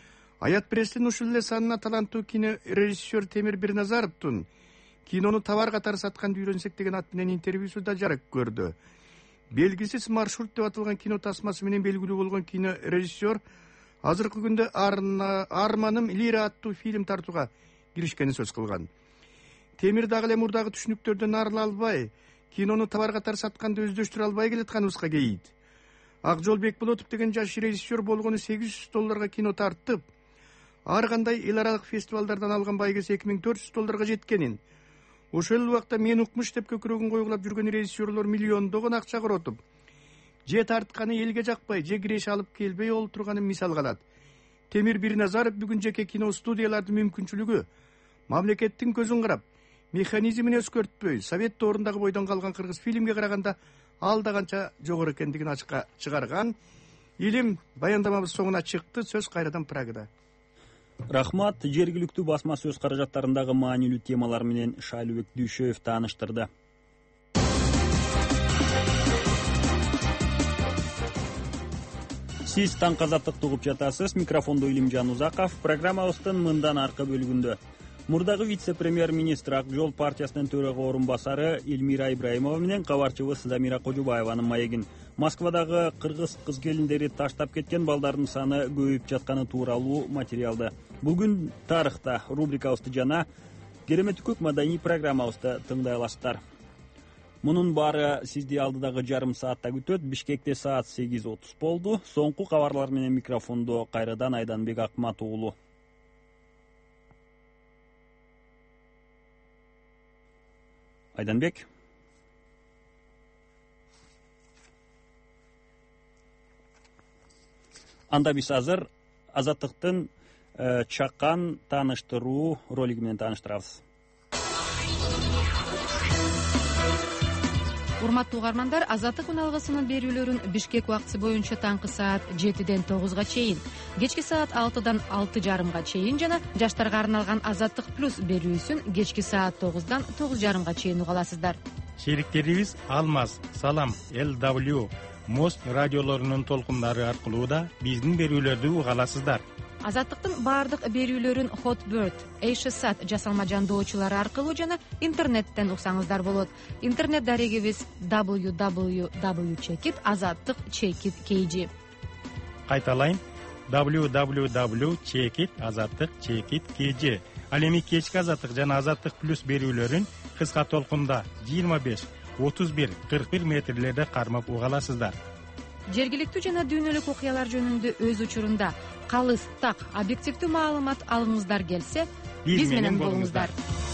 Аят пресстин ушул эле санына таланттуу кинорежиссер Темир Бирназаровдун кинону товар катары сатканды үйрөнсек деген ат менен интервьюсу да жарык көрдү. Белгисиз маршрут деп аталган кино тасмасы менен белгилүү болгон кинорежиссер азыркы күндө Арманым Лира аттуу фильм тартууга киришкенин сөз кылган. Темир дагы эле мурдагы түшүнүктөрдөн арыла албай, кинону товар катары сатканды өздөштүрө албай келатканыбызга кейит. Акжол Бекболотов деген жаш режиссер болгону $800 кино тартып, ар кандай эл аралык фестивалдардан алган байгеси $2400 жеткенин, ошол убакта мен укмуш деп көкүрөгүн койгулап жүргөн режиссерлор миллиондогон акча коротуп, же тартканы элге жакпай, же киреш алып келбей олтурганын мисал кылат. Темир Бирназаров бүгүн жеке кино студиялардын мүмкүнчүлүгү, мамлекеттин көзүн карап, механизмин өзгөртпөй совет доорундагы бойдон калган кыргыз фильмге караганда алда канча жогору экендигин ачыкка чыгарган. Илим баяндамабыз соңуна чыкты. Сөз кайрадан Прагада. Рахмат. Жергиликтүү басма сөз каражаттарындагы маанилүү темалар менен Шайлыбек Дүйшөев тааныштырды. Сиз таңкы азаттыкты угуп жатасыз. Микрофондо Илимжан Узаков. Программабыздын мындан аркы бөлүгүндө мурдагы вице-премьер-министр Ак жол партиясынын төрага орун басары Эльмира Ибраимова менен кабарчыбыз Замира Кожубаеванын маегин, Москвадагы кыргыз кыз-келиндери таштап кеткен балдардын саны көбөйүп жатканы тууралуу материалды, бүгүн тарыхта рубрикабызды жана керемет көк маданий программабызды тыңдай аласыздар. Мунун баары сизди алдыдагы жарым саатта күтөт. Бишкекте саат 8:30 болду. Соңку кабарлар менен микрофондо кайрадан Айданбек Акмат уулу. Айданбек. Анда биз азыр азаттыктын чакан тааныштыруу ролиги менен тааныштырабыз. Урматтуу угармандар, Азаттык үналгысынын берүүлөрүн Бишкек убактысы боюнча таңкы саат 7-ден 9-га чейин, кечки саат 6-дан 6:30-га чейин жана жаштарга арналган Азаттык плюс берүүсүн кечки саат 9-дан 9:30-га чейин уга аласыздар. Шериктерибиз Алмаз, Салам, LW, Мост радиолорунун толкундары аркылуу да биздин берүүлөрдү уга аласыздар. Азаттыктын баардык берүүлөрүн Hotbird, Эйшесат жасалма жандоочулары аркылуу жана интернеттен уксаңыздар болот. Интернет дарегибиз www.azattik.kg. Кайталайын, www.azattik.kg. Ал эми кечки Азаттык жана Азаттык плюс берүүлөрүн кыска толкунда 25, 31, 41 метрлерде кармап уга аласыздар. Жергиликтүү жана дүйнөлүк окуялар жөнүндө өз учурунда калыс, так, объективдүү маалымат алгыңыздар келсе, биз менен болуңуздар.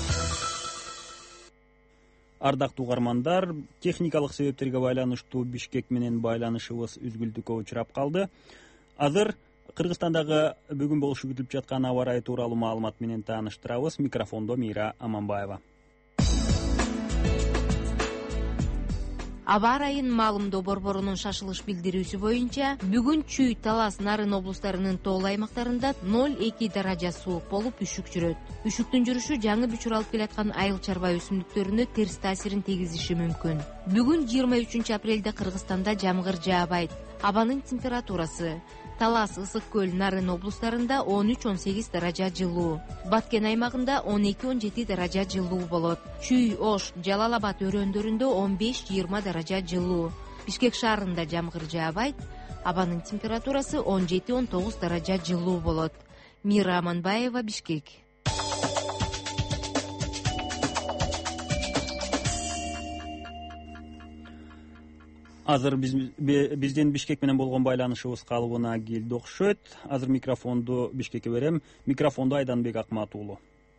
Ардактуу угармандар, техникалык себептерге байланыштуу Бишкек менен байланышыбыз үзгүлтүккө учурап калды. Азыр Кыргызстандагы бүгүн болушу күтүлүп жаткан аба ырайы тууралуу маалымат менен тааныштырабыз. Микрофондо Мира Аманбаева. Аба ырайын маалымдоо борборунун шашылыш билдирүүсү боюнча бүгүн Чүй, Талас, Нарын облустарынын тоол аймактарында 0,2 даража суук болуп үшүк жүрөт. Үшүктүн жүрүшү жаңы бүчүр алып келаткан айыл чарба өсүмдүктөрүнө терс таасирин тийгизиши мүмкүн. Бүгүн 23 апрелде Кыргызстанда жамгыр жаабайт. Абанын температурасы: Талас, Ысык көл, Нарын облустарында 13-18 даража жылуу, Баткен аймагында 12-17 даража жылуу болот. Чүй, Ош, Жалал Абад өрөөндөрүндө 15-20 даража жылуу. Бишкек шаарында жамгыр жаабайт. Абанын температурасы 17-19 даража жылуу болот. Мира Аманбаева, Бишкек. Азыр биздин Бишкек менен болгон байланышыбыз калыбына келди окшойт. Азыр микрофонду Бишкекке берем. Микрофондо Айданбек Акмат уулу.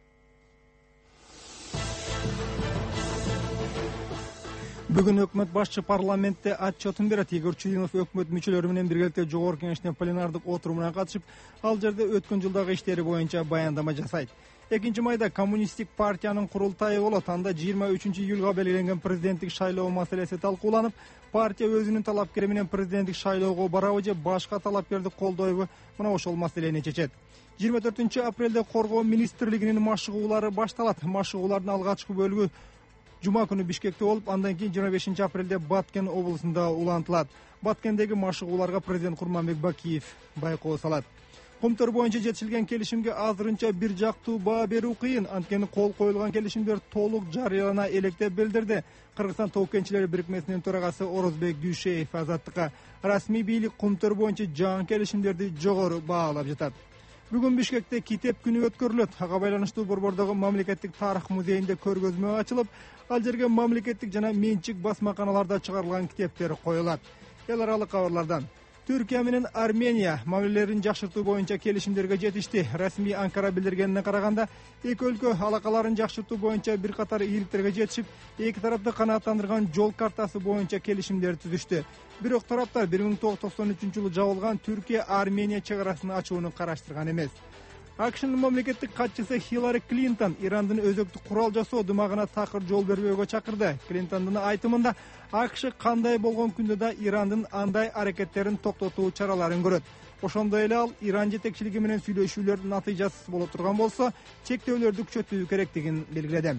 Бүгүн өкмөт башчы парламентте отчетун берет. Игорь Чудинов өкмөт мүчөлөрү менен биргеликте жогорку кеңештин пленардык отурумуна катышып, ал жерде өткөн жылдагы иштери боюнча баяндама жасайт. 2 майда коммунисттик партиянын курултайы болот. Анда 23 июлга белгиленген президенттик шайлоо маселеси талкууланып, партия өзүнүн талапкери менен президенттик шайлоого барабы же башка талапкерди колдойбу, мына ошол маселени чечет. 24 апрелде Коргоо министрлигинин машыгуулары башталат. Машыгуулардын алгачкы бөлүгү жума күнү Бишкекте болуп, андан кийин 25 апрелде Баткен облусунда улантылат. Баткендеги машыгууларга президент Курманбек Бакиев байкоо салат. Кумтөр боюнча жетишилген келишимге азырынча бир жактуу баа берүү кыйын. Анткени кол коюлган келишимдер толук жарыялана элек деп билдирди Кыргызстан Тоо кенчилери бирикмесинин төрагасы Орозбек Дүйшөев. Азаттыкка расмий бийлик кумтөр боюнча жаңы келишимдерди жогору баалап жатат. Бүгүн Бишкекте китеп күнү өткөрүлөт. Ага байланыштуу борбордогу мамлекеттик тарых музейинде көргөзмө ачылып, ал жерге мамлекеттик жана менчик басмаканаларда чыгарылган китептер коюлат. Эл аралык кабарлардан: Түркия менен Армения мамилелерин жакшыртуу боюнча келишимдерге жетишти. Расмий Анкара билдиргенине караганда, эки өлкө алакаларын жакшыртуу боюнча бир катар ийгиликтерге жетишип, эки тарапты канааттандырган жол картасы боюнча келишимдер түзүштү. Бирок тараптар 1993 жылы жабылган Түркия-Армения чек арасын ачууну караштырган эмес. акшнын мамлекеттик катчысы Хиллари Клинтон Ирандын өзөктүк курал жасоо дымагына такыр жол бербөөгө чакырды. Клинтондун айтымында АКШ кандай болгон күндө да Ирандын андай аракеттерин токтотуу чараларын көрөт. Ошондой эле ал Иран жетекчилиги менен сүйлөшүүлөр натыйжасыз боло турган болсо, чектөөлөрдү күчөтүү керектигин белгиледи.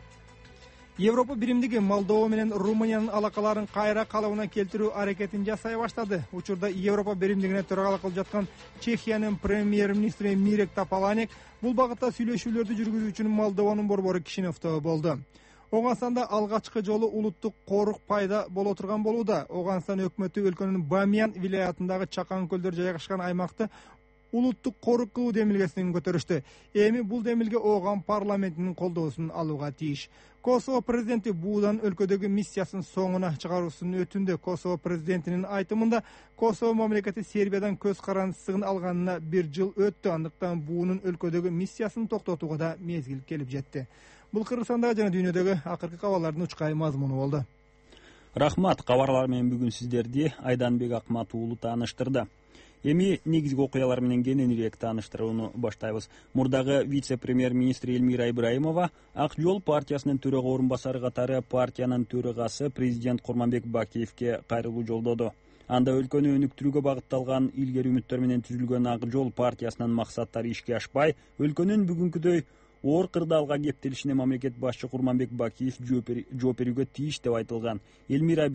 Европа биримдиги Молдова менен Румыниянын алакаларын кайра калыбына келтирүү аракетин жасай баштады. Учурда Европа биримдигине төрагалык кылып жаткан Чехиянын премьер-министри Мирек Топаланик бул багытта сүйлөшүүлөрдү жүргүзүүчүнүн Молдованын борбору Кишиневдо болду. Оганстанда алгачкы жолу улуттук корук пайда боло турган болууда. Оганстан өкмөтү өлкөнүн Бамиян вилаятындагы чакан көлдөр жайгашкан аймакты улуттук корук кылуу демилгесин көтөрүштү. Эми бул демилге Оган парламентинин колдоосун алууга тийиш. Косово президенти буудан өлкөдөгү миссиясын соңуна чыгаруусунун өтүндө. Косово президентинин айтымында Косово мамлекети Сербиядан көз карандысын алганына 1 жыл өттү. Андыктан буунун өлкөдөгү миссиясын токтотууга да мезгил келип жетти. Бул Кыргызстандагы жана дүйнөдөгү акыркы кабарлардын учкай мазмуну болду. Рахмат, кабарлар менен бүгүн сиздерди Айданбек Акмат уулу тааныштырды. Эми негизги окуялар менен кененирээк тааныштырууну баштайбыз. Мурдагы вице-премьер-министр Эльмира Ибраимова Ак жол партиясынын төрага орун басары катары партиянын төрагасы президент Курманбек Бакиевке кайрылуу жолдоду. Анда өлкөнү өнүктүрүүгө багытталган илгери үмүттөр менен түзүлгөн Ак жол партиясынын максаттары ишке ашпай, өлкөнүн бүгүнкүдөй оор кырдаалга кептелишине мамлекет башчы Курманбек Бакиев жооп берүүгө тийиш деп айтылган. Эльмира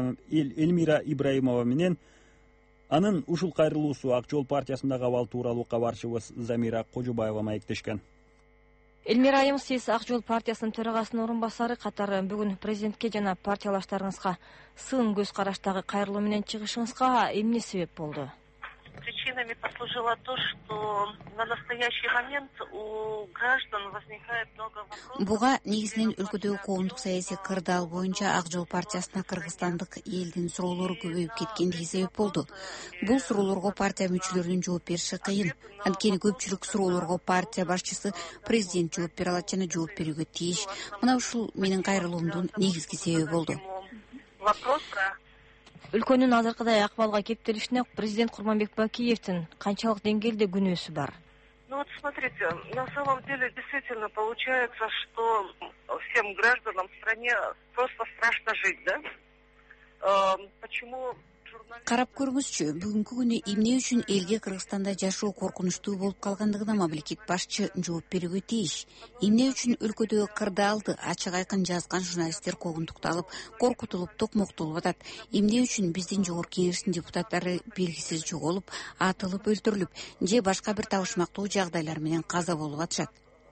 Ибраимова менен анын ушул кайрылуусу Ак жол партиясындагы абал тууралуу кабарчыбыз Замира Кожобаева маектешкен. Эльмира айым, сиз Ак жол партиясынын төрагасынын орун басары катары бүгүн президентке жана партиялаштарыңызга сын көз караштагы кайрылуу менен чыгышыңызга эмне себеп болду? Причинами послужило то, что на настоящий момент у граждан возникает много вопросов. Буга негизинен өлкөдөгү коомдук саясий кырдаал боюнча Ак жол партиясына кыргызстандык элдин суроолору көбөйүп кеткендиги себеп болду. Бул суроолорго партия мүчөлөрүнүн жооп бериши кыйын. Анткени көпчүлүк суроолорго партия башчысы президент жооп бере алат жана жооп берүүгө тийиш. Мына ушул менин кайрылуумдун негизги себеби болду. Өлкөнүн азыркыдай акыбалга кептелишине президент Курманбек Бакиевдин канчалык деңгээлде күнөөсү бар? Ну вот смотрите, на самом деле действительно получается, что всем гражданам в стране просто страшно жить, да? Почему? Карап көрүңүзчү, бүгүнкү күнү эмне үчүн элге Кыргызстанда жашоо коркунучтуу болуп калгандыгына мамлекет башчы жооп берүүгө тийиш. Эмне үчүн өлкөдөгү кырдаалды ачык айкын жазган журналисттер когунтукталып, коркутулуп, токмоктолуп атат? Эмне үчүн биздин жогорку кеңештин депутаттары белгисиз жоголуп, атылып, өлтүрүлүп, же башка бир табышмактуу жагдайлар менен каза болуп атышат?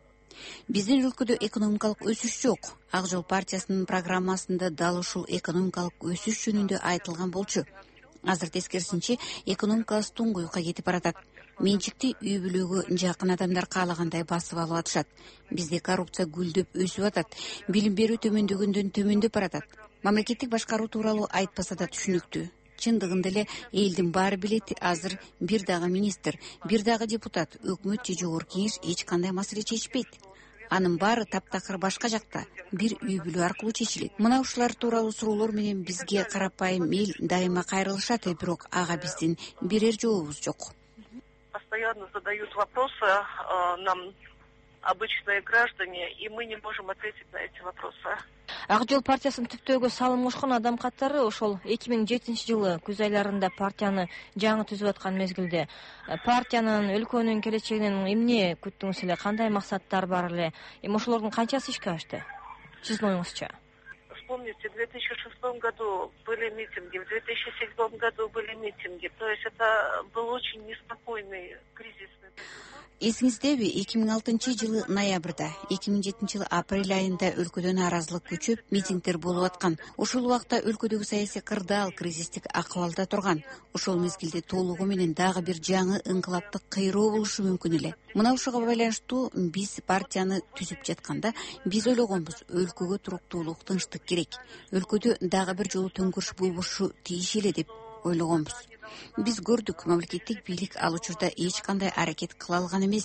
Биздин өлкөдө экономикалык өсүш жок. Ак жол партиясынын программасында дал ушул экономикалык өсүш жөнүндө айтылган болчу. Азыр тескерисинче экономикабыз туңгуюкка кетип баратат. Менчикти үй бүлөгө жакын адамдар каалагандай басып алып атышат. Бизде коррупция гүлдөп өсүп атат. Билим берүү төмөндөгөндөн төмөндөп баратат. Мамлекеттик башкаруу тууралуу айтпаса да түшүнүктүү. Чындыгында эле элдин баары билет, азыр бир дагы министр, бир дагы депутат, өкмөт же жогорку кеңеш эч кандай маселе чечпейт. Анын баары таптакыр башка жакта, бир үй бүлө аркылуу чечилет. Мына ушулар тууралуу суроолор менен бизге карапайым эл дайыма кайрылышат, бирок ага биздин берер жообубуз жок. Постоянно задают вопросы нам обычные граждане, и мы не можем ответить на эти вопросы. Ак жол партиясынын түптөөгө салым кошкон адам катары ошол 2007-жылы күз айларында партияны жаңы түзүп аткан мезгилде партиянын өлкөнүн келечегинен эмне күттүңүз эле, кандай максаттар бар эле? Эми ошолордун канчасы ишке ашты? Сиздин оюңузча? Вспомните, в 2006 году были митинги, в 2007 году были митинги. То есть это был очень неспокойный кризисный. Эсиңиздеби, 2006-жылы ноябрда, 2007-жылы апрель айында өлкөдөн нааразылык көчүп, митингдер болуп аткан. Ошол убакта өлкөдөгү саясий кырдаал кризистик акыбалда турган. Ошол мезгилде толугу менен дагы бир жаңы ыңкылаптык кыйроо болушу мүмкүн эле. Мына ушуга байланыштуу биз партияны түзүп жатканда, биз ойлогонбуз, өлкөгө туруктуулук, тынчтык керек. Өлкөдө дагы бир жолу төңкүрүш болбошу тийиш эле деп ойлогонбуз. Биз көрдүк, мамлекеттик бийлик ал учурда эч кандай аракет кыла алган эмес.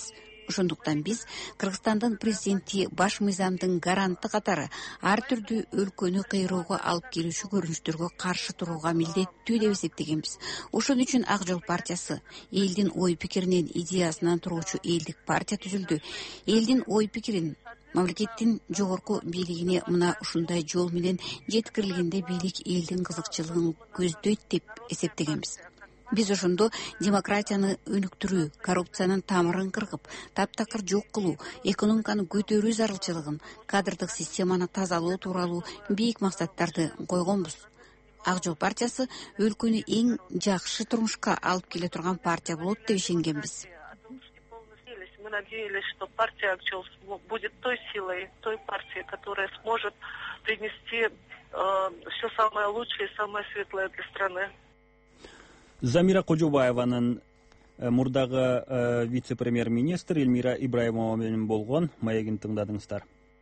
Ошондуктан биз Кыргызстандын президенти баш мыйзамдын гаранты катары ар түрдүү өлкөнү кыйроого алып келүүчү көрүнүштөргө каршы турууга милдеттүү деп эсептегенбиз. Ошон үчүн Ак жол партиясы элдин ой пикиринен, идеясынан туруучу элдик партия түзүлдү. Элдин ой пикирин мамлекеттин жогорку бийлигине мына ушундай жол менен жеткирилгенде бийлик элдин кызыкчылыгын көздөйт деп эсептегенбиз. Биз ошондо демократияны өнүктүрүү, коррупциянын тамырын кыргып, таптакыр жок кылуу, экономиканы көтөрүү зарылчылыгын, кадрдык системаны тазалоо тууралуу бийик максаттарды койгонбуз. Ак жол партиясы өлкөнү эң жакшы турмушка алып келе турган партия болот деп ишенгенбиз. Мы надеялись, что партия Ак жол будет той силой, той партией, которая сможет принести все самое лучшее и самое светлое для страны. Замира Кожобаеванын мурдагы вице-премьер-министр Эльмира Ибраимова менен болгон маегин тыңдадыңыздар.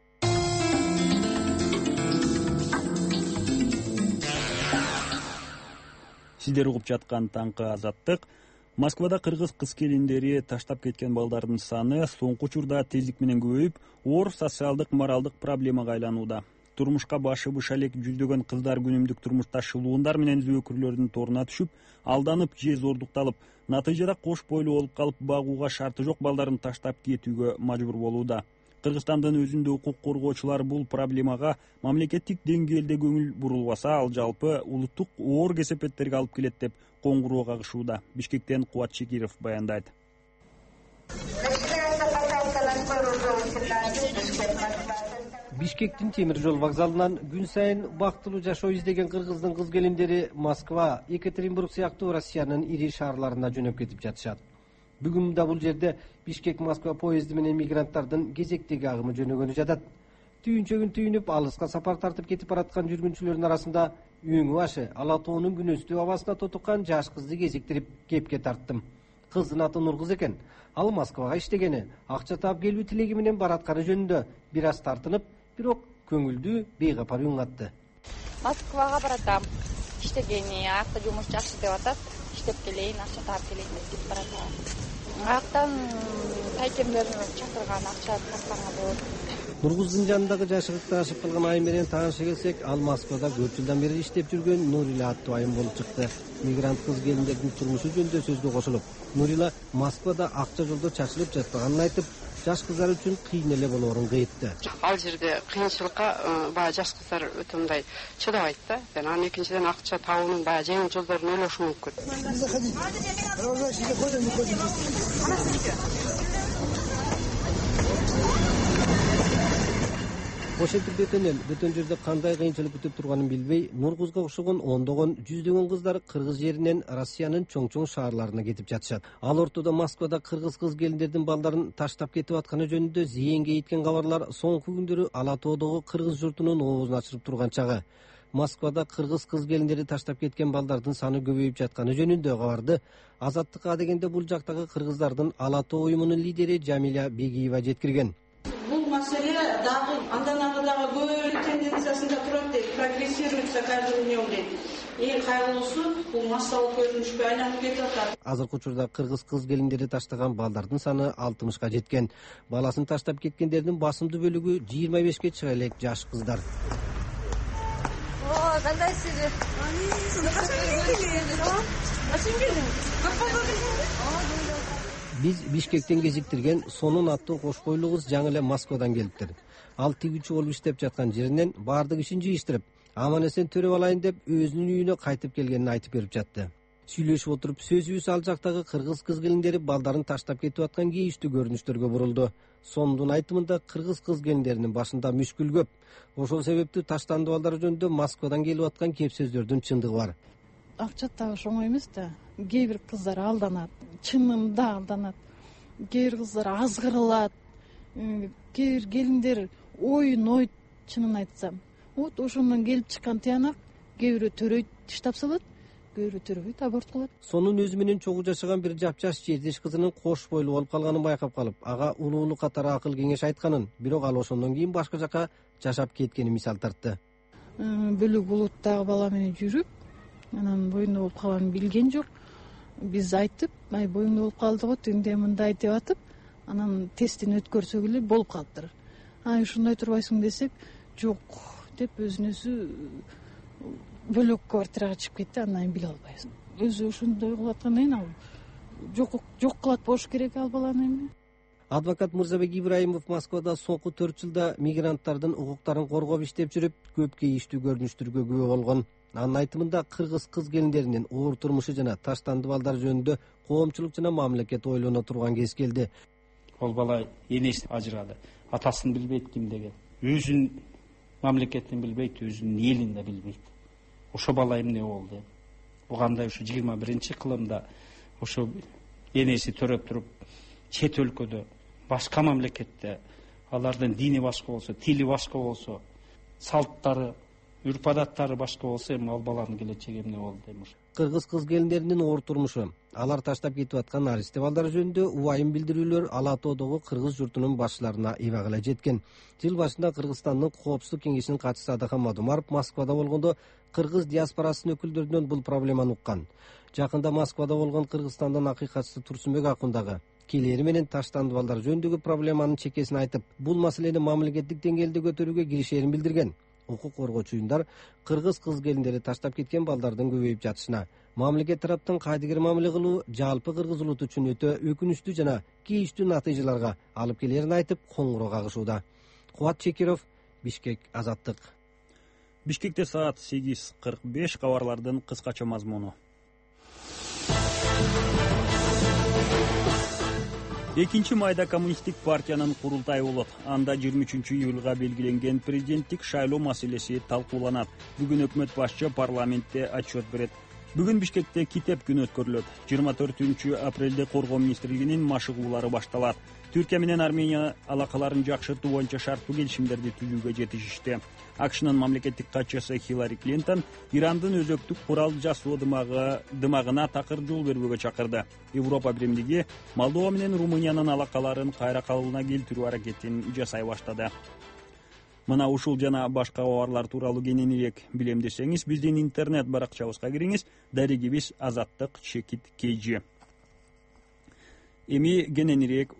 Сиздер угуп жаткан таңкы азаттык. Москвада кыргыз кыз келиндери таштап кеткен балдардын саны соңку учурда тездик менен көбөйүп, оор социалдык моралдык проблемага айланууда. Турмушка башы быша элек жүздөгөн кыздар күнүмдүк турмушта шылуундар менен зөөкүрлөрдүн торуна түшүп, алданып же зордукталып, натыйжада кош бойлуу болуп калып багууга шарты жок балдарын таштап кетүүгө мажбур болууда. Кыргызстандын өзүндө укук коргоочулар бул проблемага мамлекеттик деңгээлде көңүл бурулбаса, ал жалпы улуттук оор кесепеттерге алып келет деп коңгуроо кагышууда. Бишкектен Кубат Шекиров баяндайт. Бишкектин темир жол вокзалынан күн сайын бактылуу жашоо издеген кыргыздын кыз келиндери Москва, Екатеринбург сыяктуу Россиянын ири шаарларына жөнөп кетип жатышат. Бүгүн да бул жерде Бишкек-Москва поезди менен мигранттардын кезектеги агымы жөнөгөнү жатат. Түйүнчөгүн түйүнүп, алыска сапар тартып кетип бараткан жүргүнчүлөрдүн арасында өңү башы Ала тоонун күнөстүү абасына тотуккан жаш кызды кезиктирип кепке тарттым. Кыздын аты Нуркыз экен. Ал Москвага иштегени, акча таап келүү тилеги менен баратканы жөнүндө бир аз тартынып, бирок көңүлдүү бейкапар үн катты. Москвага баратам. Иштегени, акта жумуш жакшы деп атат. Иштеп келейин, акча таап келейин деп баратам. Актан тайкемдерин чакырган, акча тапканга болот. Нуркуздун жанындагы жашы 40 ашып калган айым менен тааныша келсек, ал Москвада 4 жылдан бери иштеп жүргөн Нурила аттуу айым болуп чыкты. Мигрант кыз келиндердин турмушу жөнүндө сөзгө кошулуп, Нурила Москвада акча жолдо чачылып жатпаганын айтып, жаш кыздар үчүн кыйын эле болоорун кыйтты. Ал жерде кыйынчылыкка баягы жаш кыздар өтө мындай чыдабайт да. Анан экинчиден акча табуунун баягы жеңил жолдорун ойлошу мүмкүн. Ошентип бөтөн жерде кандай кыйынчылык күтүп турганын билбей, Нуркузга окшогон ондогон, жүздөгөн кыздар кыргыз жеринен Россиянын чоң-чоң шаарларына кетип жатышат. Ал ортодо Москвада кыргыз кыз келиндердин балдарын таштап кетип атканы жөнүндө зээнге ийиткен кабарлар соңку күндөрү Ала тоодогу кыргыз журтунун оозун ачырып турган чагы. Москвада кыргыз кыз келиндери таштап кеткен балдардын саны көбөйүп жатканы жөнүндө кабарды Азаттыкка дегенде бул жактагы кыргыздардын Ала тоо уюмунун лидери Жамиля Бегиева жеткирген. Бул маселе дагы андан ары дагы көбөйүү тенденциясында турат дейт, прогрессируется каждым днем дейт. Эң кайгылуусу бул массалык көрүнүшкө айланып кетип атат. Азыркы учурда кыргыз кыз келиндери таштаган балдардын саны 60га жеткен. Баласын таштап кеткендердин басымдуу бөлүгү 25ке чыга элек жаш кыздар. Кандайсыз? Биз Бишкектен кезиктирген Сонун аттуу кош бойлуу кыз жаңы эле Москвадан келиптир. Ал тигүүчү болуп иштеп жаткан жеринен баардык ишин жыйыштырып, аман-эсен төрөп алайын деп өзүнүн үйүнө кайтып келгенин айтып берип жатты. Сүйлөшүп отуруп сөзүбүз ал жактагы кыргыз кыз келиндери балдарын таштап кетип аткан кейиштүү көрүнүштөргө бурулду. Сонун айтымында кыргыз кыз келиндеринин башында мүшкүл көп. Ошол себептүү таштанды балдар жөнүндө Москвадан келип аткан кеп сөздөрдүн чындыгы бар. Акча табыш оңой эмес да. Кээ бир кыздар алданат, чынында алданат. Кээ бир кыздар азгырылат. Кээ бир келиндер ойт, чынын айтсам. Вот ошондон келип чыккан тыянак кээ бирөө төрөйт, тыштап салат, кээ бирөө төрөбөйт, аборт кылат. Сонун өзү менен чогуу жашаган бир жапжаш жердеш кызынын кош бойлуу болуп калганын байкап калып, ага улуулук катары акыл кеңеш айтканын, бирок ал ошондон кийин башка жака жашап кеткенин мисал тартты. Бөлүк булуттагы бала менен жүрүп, анан боюнда болуп калганын билген жок. Биз айтып, боюнда болуп калды го, тиңде мындай деп атып, анан тестин өткөрсөк эле болуп калыптыр. Ушундай турбайсың десек, жок деп өзүн өзү бөлөк квартирага чыгып кетти, андан биле албайбыз. Өзү ошондой кылып аткандан кийин ал жок кылат болуш керек ал баланы эми. Адвокат Мырзабек Ибраимов Москвада соңку 4 жылда мигранттардын укуктарын коргоп иштеп жүрүп, көп кейиштүү көрүнүштөргө күбө болгон. Анын айтымында кыргыз кыз келиндеринин оор турмушу жана таштанды балдар жөнүндө коомчулук жана мамлекет ойлоно турган кез келди. Ол бала энеси ажырады, атасын билбейт ким деген, өзүн мамлекетин билбейт, өзүнүн элин да билбейт. Ошо бала эмне болду? Бугандай ушу 21-кылымда ошо энеси төрөп туруп чет өлкөдө, башка мамлекетте алардын дини башка болсо, тили башка болсо, салттары, үрп-адаттары башка болсо, эми ал баланын келечеги эмне болду дейм. Кыргыз кыз келиндеринин оор турмушу, алар таштап кетип аткан наристе балдар жөнүндө убайым билдирүүлөр Ала Тоодогу кыргыз журтунун башчыларына ибак эле жеткен. Жыл башында Кыргызстандын Коопсуздук кеңешинин катчысы Адахан Мадумаров Москвада болгондо кыргыз диаспорасынын өкүлдөрүнөн бул проблеманы уккан. Жакында Москвада болгон Кыргызстандын акыйкатчысы Турсунбек Акундагы келери менен таштанды балдар жөнүндөгү проблеманын чекесин айтып, бул маселени мамлекеттик деңгээлде көтөрүүгө киришерин билдирген. Укук коргоочу уюмдар кыргыз кыз келиндери таштап кеткен балдардын көбөйүп жатышына, мамлекет тараптан кайдыгер мамиле кылуу жалпы кыргыз улуту үчүн өтө өкүнүчтүү жана кейиштүү натыйжаларга алып келерин айтып, коңгуроо кагышууда. Кубат Чекиров, Бишкек, Азаттык. Бишкекте саат 8:45. Кабарлардын кыскача мазмуну. 2 майда коммунисттик партиянын курултайы болот. Анда 23-июлга белгиленген президенттик шайлоо маселеси талкууланат. Бүгүн өкмөт башчы парламентте отчет берет. Бүгүн Бишкекте китеп күнү өткөрүлөт. 24-апрелде Коргоо министрлигинин машыгуулары башталат. Түркия менен Армения алакаларын жакшыртуу боюнча шарттуу келишимдерди түзүүгө жетишишти. АКШнын мамлекеттик катчысы Хиллари Клинтон Ирандын өзөктүк курал жасоо дымагына такыр жол бербөөгө чакырды. Европа биримдиги Молдова менен Румыниянын алакаларын кайра калыбына келтирүү аракетин жасай баштады. Мына ушул жана башка кабарлар тууралуу кененирээк билем десеңиз, биздин интернет баракчабызга кириңиз. Дарегибиз Азаттык _KG. Эми кененирээк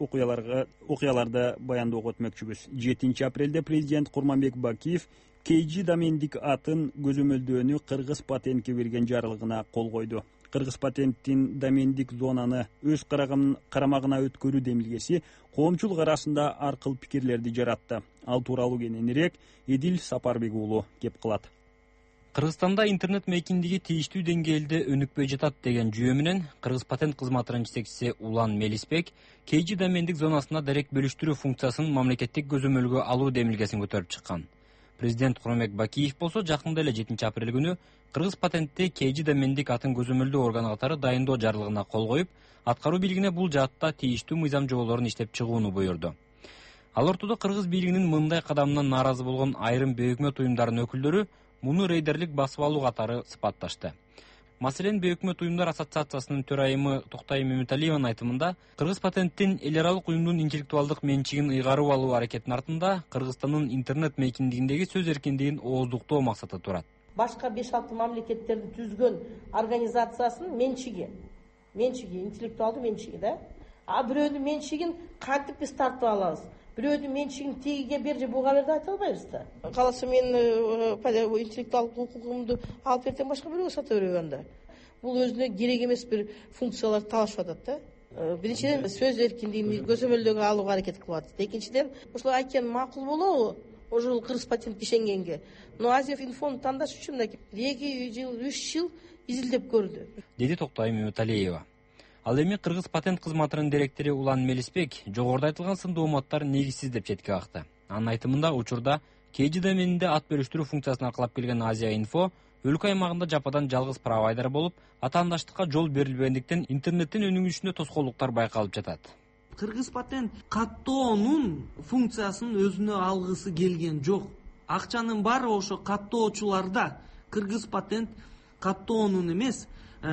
окуяларды баяндоого өтмөкчүбүз. 7-апрелде президент Курманбек Бакиев KG домендик атын көзөмөлдөөнү кыргыз патентке берген жарлыгына кол койду. Кыргыз патенттин домендик зонаны өз карамагына өткөрүү демилгеси коомчулук арасында ар кыл пикирлерди жаратты. Ал тууралуу кененирээк Эдил Сапарбек уулу кеп кылат. Кыргызстанда интернет мейкиндиги тийиштүү деңгээлде өнүкпөй жатат деген жүйө менен Кыргыз патент кызматынын жетекчиси Улан Мелисбек KG домендик зонасына дарек бөлүштүрүү функциясын мамлекеттик көзөмөлгө алуу демилгесин көтөрүп чыккан. Президент Курманбек Бакиев болсо жакында эле 7-апрель күнү Кыргыз патентте KG домендик атын көзөмөлдөө органы катары дайындоо жарлыгына кол коюп, аткаруу бийлигине бул жаатта тийиштүү мыйзам жоболорун иштеп чыгууну буйрду. Ал ортодо кыргыз бийлигинин мындай кадамынан нааразы болгон айрым бейөкмөт уюмдарынын өкүлдөрү муну рейдерлик басып алуу катары сыпатташты. Маселен, Бейөкмөт уюмдар ассоциациясынын төрайымы Токтай Мөмөталиеванын айтымында, Кыргыз патенттин эл аралык уюмдун интеллектуалдык менчигин ыйгарып алуу аракетинин артында Кыргызстандын интернет мейкиндигиндеги сөз эркиндигин ооздуктоо максаты турат. Башка 5-6 мамлекеттердин түзгөн организациясынын менчиги, интеллектуалдык менчиги да. А бирөөнүн менчигин кантип биз тартып алабыз? Бирөөдүн менчигин тегиге бер же буга бер деп айта албайбыз да. Кааласа мен интеллектуалдык укугумду алып берсем башка бирөөгө сата беребем да. Бул өзүнө керек эмес бир функцияларды талашып атат да. Биринчиден сөз эркиндигин көзөмөлдөгө алууга аракет кылып атат. Экинчиден ошол айткан макул болобу? Ошол кыргыз патент ишенгенге. Но Азия инфону тандаш үчүн да 2 жыл, 3 жыл изилдеп көрдү. Деди Токтай Мөмөталиева. Ал эми Кыргыз патент кызматынын директору Улан Мелисбек жогоруда айтылган сындооматтар негизсиз деп четке какты. Анын айтымында учурда KG доменинде ат бөлүштүрүү функциясын аркылап келген Азия инфо өлкө аймагында жападан жалгыз провайдер болуп, атаандаштыкка жол берилбегендиктен интернеттин өнүгүшүнө тоскоолдуктар байкалып жатат. Кыргыз патент каттоонун функциясын өзүнө алгысы келген жок. Акчанын баары ошо каттоочуларда. Кыргыз патент каттоонун эмес,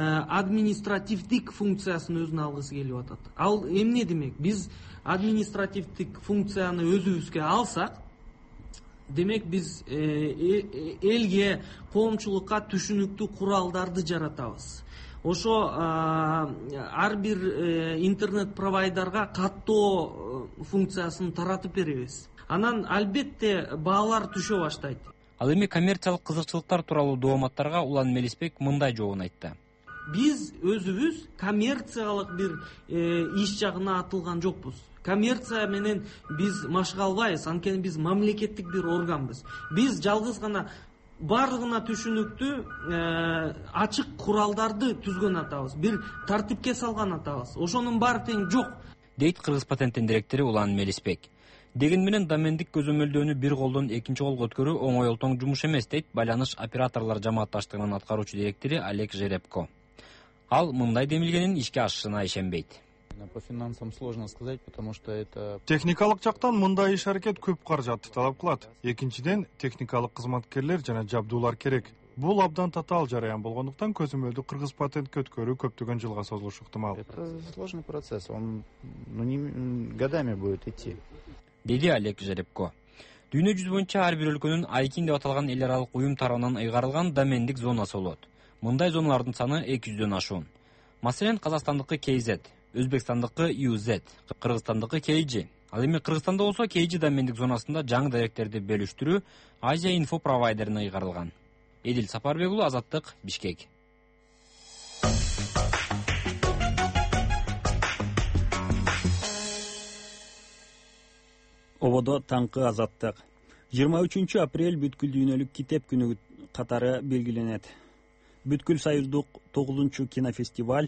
административдик функциясын өзүнө алгысы келип атат. Ал эмне демек? Биз административдик функцияны өзүбүзгө алсак, демек биз элге, коомчулукка түшүнүктүү куралдарды жаратабыз. ошо ар бир интернет провайдерга каттоо функциясын таратып беребиз. Анан албетте баалар түшө баштайт. Ал эми коммерциялык кызыкчылыктар тууралуу дооматтарга Улан Мелисбек мындай жообун айтты. Биз өзүбүз коммерциялык бир иш жагына атылган жокпуз. Коммерция менен биз машыга албайбыз, анткени биз мамлекеттик бир органбыз. Биз жалгыз гана баардыгына түшүнүктүү ачык куралдарды түзгөн атабыз, бир тартипке салган атабыз. Ошонун баары тең жок, дейт Кыргыз патенттин директору Улан Мелисбек. Деген менен домендик көзөмөлдөөнү бир колдон экинчи колго өткөрүү оңой олтоң жумуш эмес, дейт Байланыш операторлор жамаатташтыгынын аткаруучу директору Олег Жеребко. Ал мындай демилгенин ишке ашышына ишенбейт. По финансам сложно сказать, потому что это... Техникалык жактан мындай иш аракет көп каражатты талап кылат. Экинчиден, техникалык кызматкерлер жана жабдуулар керек. Бул абдан татаал жараян болгондуктан көзөмөлдү Кыргыз патентке өткөрүү көптөгөн жылга созулушу ыктымал. Это сложный процесс, он годами будет идти. Деди Олег Жеребко. Дүйнө жүзү боюнча ар бир өлкөнүн ICANN деп аталган эл аралык уюм тарабынан ыйгарылган домендик зонасы болот. Мындай зоналардын саны 200дөн ашуун. Маселен, Казакстандыкы KZ, Өзбекстандыкы UZ, Кыргызстандыкы KG. Ал эми Кыргызстанда болсо KG домендик зонасында жаңы даректерди бөлүштүрүү Азия Инфо провайдерине ыйгарылган. Эдил Сапарбек уулу, Азаттык, Бишкек. Ободо таңкы азаттык. 23 апрель бүткүл дүйнөлүк китеп күнү катары белгиленет. Бүткүл союздук 9-чу кинофестиваль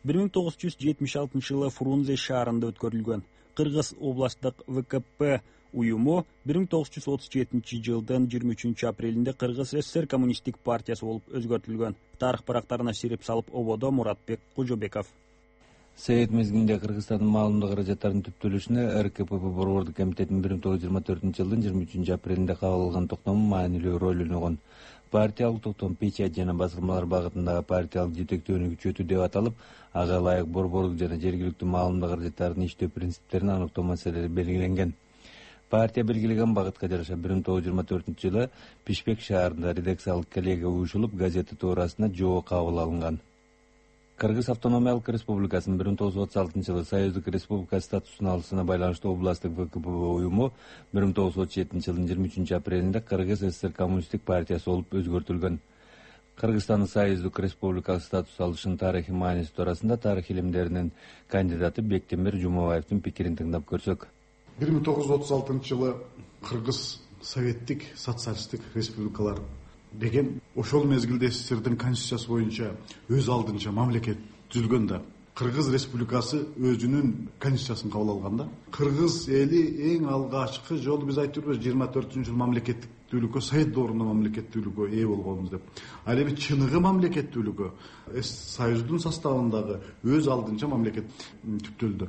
1976 жылы Фрунзе шаарында өткөрүлгөн. Кыргыз областтык ВКП уюму 1937 жылдын 23 апрелинде Кыргыз СССР коммунисттик партиясы болуп өзгөртүлгөн. Тарых барактарына сирип салып Ободо Муратбек Кожобеков. Совет мезгилинде Кыргызстандын маалымдык каражаттарынын түптөлүшүнө РКПБ Борбордук комитетинин 1924 жылдын 23 апрелинде кабыл алган токтому маанилүү роль ойногон. Партиялык токтом печать жана басылмалар багытындагы партиялык жетектөөнү күчөтүү деп аталып, ага ылайык борбордук жана жергиликтүү маалымдык каражаттардын иштөө принциптерин аныктоо маселелери белгиленген. Партия белгилеген багытка жараша 1924 жылы Бишкек шаарында редакциялык коллегия уюшулуп, газета туурасында жоо кабыл алынган. Кыргыз автономиялык республикасынын 1936 жылы Союздук республика статусун алышына байланыштуу областтык ВКПБ уюму 1937 жылдын 23 апрелинде Кыргыз СССР коммунисттик партиясы болуп өзгөртүлгөн. Кыргызстандын Союздук республикалык статус алышынын тарыхый мааниси туурасында тарых илимдеринин кандидаты Бектемир Жумабаевдин пикирин тыңдап көрсөк. 1936 жылы Кыргыз советтик социалисттик республикалар деген ошол мезгилде СССРдин конституциясы боюнча өз алдынча мамлекет түзүлгөн да. Кыргыз республикасы өзүнүн конституциясын кабыл алганда, Кыргыз эли эң алгачкы жолу биз айтырбыз 24-жыл мамлекеттүүлүккө, Совет доорунда мамлекеттүүлүккө ээ болгонбуз деп. Ал эми чыныгы мамлекеттүүлүккө Союздун составындагы өз алдынча мамлекет түптөлдү.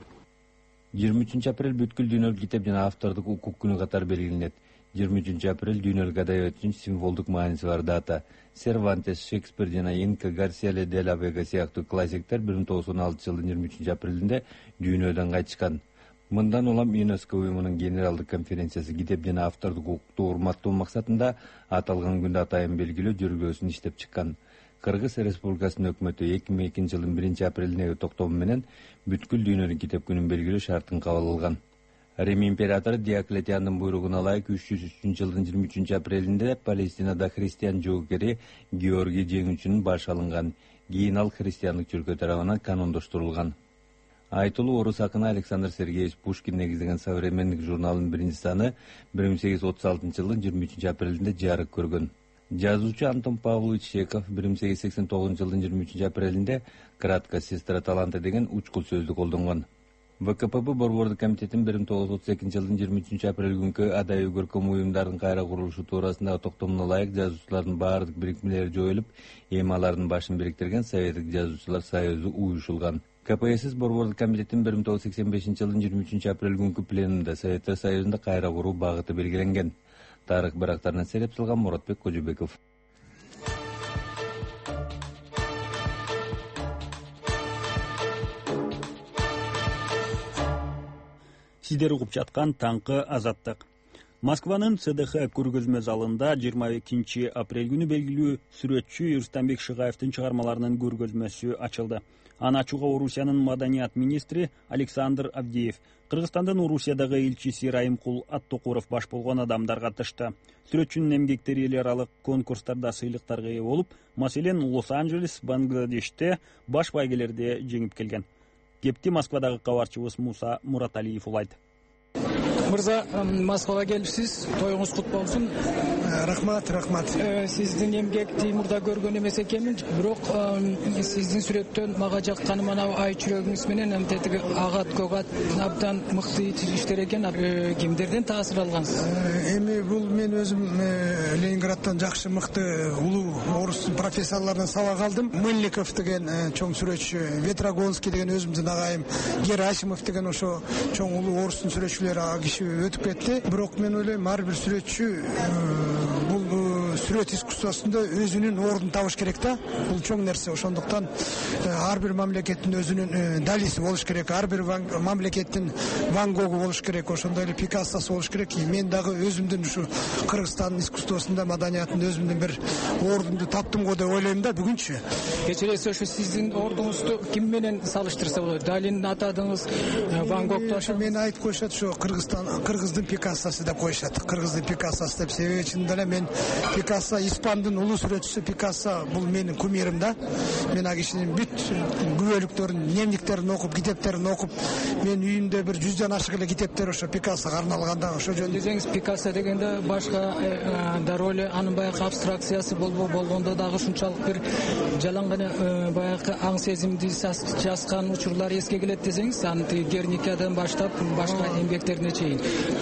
23 апрель бүткүл дүйнөлүк китеп жана автордук укук күнү катары белгиленет. 23 апрель дүйнөлүк адабият үчүн символдук мааниси бар дата. Сервантес, Шекспир жана Инка Гарсия де ла Вега сыяктуу классиктер 1916 жылдын 23 апрелинде дүйнөдөн кайтышкан. Мындан улам ЮНЕСКО уюмунун генералдык конференциясы китеп жана автордук укукту урматтоо максатында аталган күндө атайын белгилөө жүргүлөсүн иштеп чыккан. Кыргыз Республикасынын өкмөтү 2002 жылдын 1 апрелиндеги токтому менен бүткүл дүйнөлүк китеп күнүн белгилөө шартын кабыл алган. Рим императору Диоклетиандын буйругуна ылайык 303 жылдын 23 апрелинде Палестинада христиан жоокери Георгий Жеңүүчүнүн башы алынган. Кийин ал христиандык чөлкө тарабынан канондоштурулган. Айтылуу орус акыны Александр Сергеевич Пушкин негиздеген современник журналынын биринчи саны 1836 жылдын 23 апрелинде жарык көргөн. Жазуучу Антон Павлович Чехов 1889 жылдын 23 апрелинде кратко сестра таланта деген учкул сөздү колдонгон. ВКПБ Борбордук комитетинин 1932 жылдын 23 апрель күнкү адайы көркөм уюмдардын кайра курулушу туурасындагы токтомуна ылайык жазуучулардын баардык бирикмелери жоюлуп, эми алардын башын бириктирген Советтик жазуучулар союзу уюшулган. КПСС Борбордук комитетинин 1985 жылдын 23 апрель күнкү пленумда Советтер союзунда кайра куруу багыты белгиленген. Тарых барактарына сереп салган Муратбек Кожобеков. Сиздер угуп жаткан таңкы азаттык. Москванын ЦДХ көргөзмө залында 22 апрель күнү белгилүү сүрөтчү Рустамбек Шыгаевдин чыгармаларынын көргөзмөсү ачылды. Аны ачууга Орусиянын маданият министри Александр Авдеев, Кыргызстандын Орусиядагы элчиси Райымкул Аттокуров баш болгон адамдар катышты. Сүрөтчүнүн эмгектери эл аралык конкурстарда сыйлыктарга ээ болуп, маселен Лос-Анджелес, Бангладеште баш байгелерде жеңип келген. Кепти Москвадагы кабарчыбыз Муса Мураталиев улайт. Мырза, Москвага келипсиз, тоюңуз куту болсун. Рахмат. Сиздин эмгек Тимурда көргөн эмес экенмин, бирок сиздин сүрөттөн мага жакканы манабу ай чүрөгүңүз менен амтетиги агат когат абдан мыкты иштер экен. Кимдерден таасир алгансыз? Эми бул мен өзүм Ленинградтан жакшы мыкты улуу орус профессорлордон сабак алдым. Мыльников деген чоң сүрөтчү, Ветрогонский деген өзүмдүн агайым, Герасимов деген ошо чоң улуу орустун сүрөтчүлөрү киши өтүп кетти. Бирок мен ойлойм, ар бир сүрөтчү бул сүрөт искусствосунда өзүнүн ордун табыш керек да. Бул чоң нерсе. Ошондуктан ар бир мамлекеттин өзүнүн Далиси болуш керек, ар бир мамлекеттин Ван Гогу болуш керек, ошондой эле Пикассосу болуш керек. Мен дагы өзүмдүн ушу Кыргызстандын искусствосунда, маданиятында өзүмдүн бир ордумду таптым го деп ойлойм да бүгүнчү. Кечиресиз, ошо сиздин ордуңузду ким менен салыштырса болот? Далини атадыңыз, Ван Гогду атадыңыз. Мени айтып коюшат, ошо Кыргыздын Пикассосу деп коюшат. Кыргыздын Пикассосу деп. Себеби чынында эле мен Пикассо, Испандын улуу сүрөтчүсү Пикассо бул менин кумирим да. Мен ал кишинин бүт күбөлүктөрүн, дневниктерин окуп, китептерин окуп, мен үйүмдө бир 100 ашык эле китептер ошо Пикассого арналган да. Ошо жөнүндө десеңиз, Пикассо дегенде башка дароле анын баягы абстракциясы болгондо дагы ушунчалык бир жалаң гана баягы аң сезимди жазган учурлар эске келет десеңиз, аны Герникадан баштап башка эмгектерине чейин.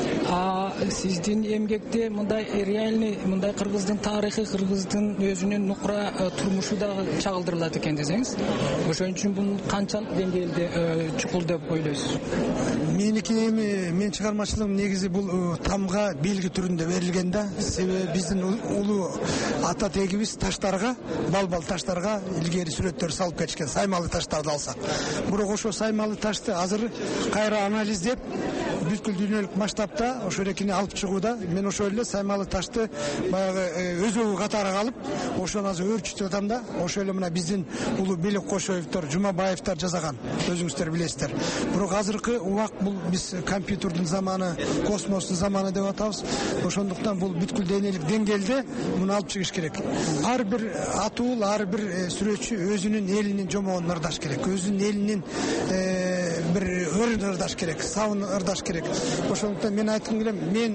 Сиздин эмгекте мындай реальный, мындай кыргыздын тарыхы, кыргыздын өзүнүн нукура турмушу дагы чагылдырылат экен десеңиз, ошон үчүн бул канчалык деңгээлде чукул деп ойлойсуз? Меники эми мен чыгармачылыгым негизи бул тамга белги түрүндө берилген да. Себеби биздин улуу ата тегибиз таштарга, балбал таштарга илгери сүрөттөр салып кетишкен, саймалы таштарды алсак. Бирок ошо саймалы ташты азыр кайра анализдеп, бүткүл дүйнөлүк масштабта ошо эрекини алып чыгууда. Мен ошо эле саймалы ташты баягы өзөгү катары калып, ошону азыр өөрчүтүп атам да. Ошо эле мына биздин улуу Белек Кошоевдор, Жумабаевдор жасаган, өзүңүздөр билесиздер. Бирок азыркы убак бул биз компьютердин заманы, космостун заманы деп атабыз. Ошондуктан бул бүткүл деңгээлде муну алып чыгыш керек. Ар бир атуул, ар бир сүрөтчү өзүнүн элинин жомогун ырдаш керек, өзүнүн элинин бир өрүн ырдаш керек, сабын ырдаш керек. Ошондуктан мен айткым келем, мен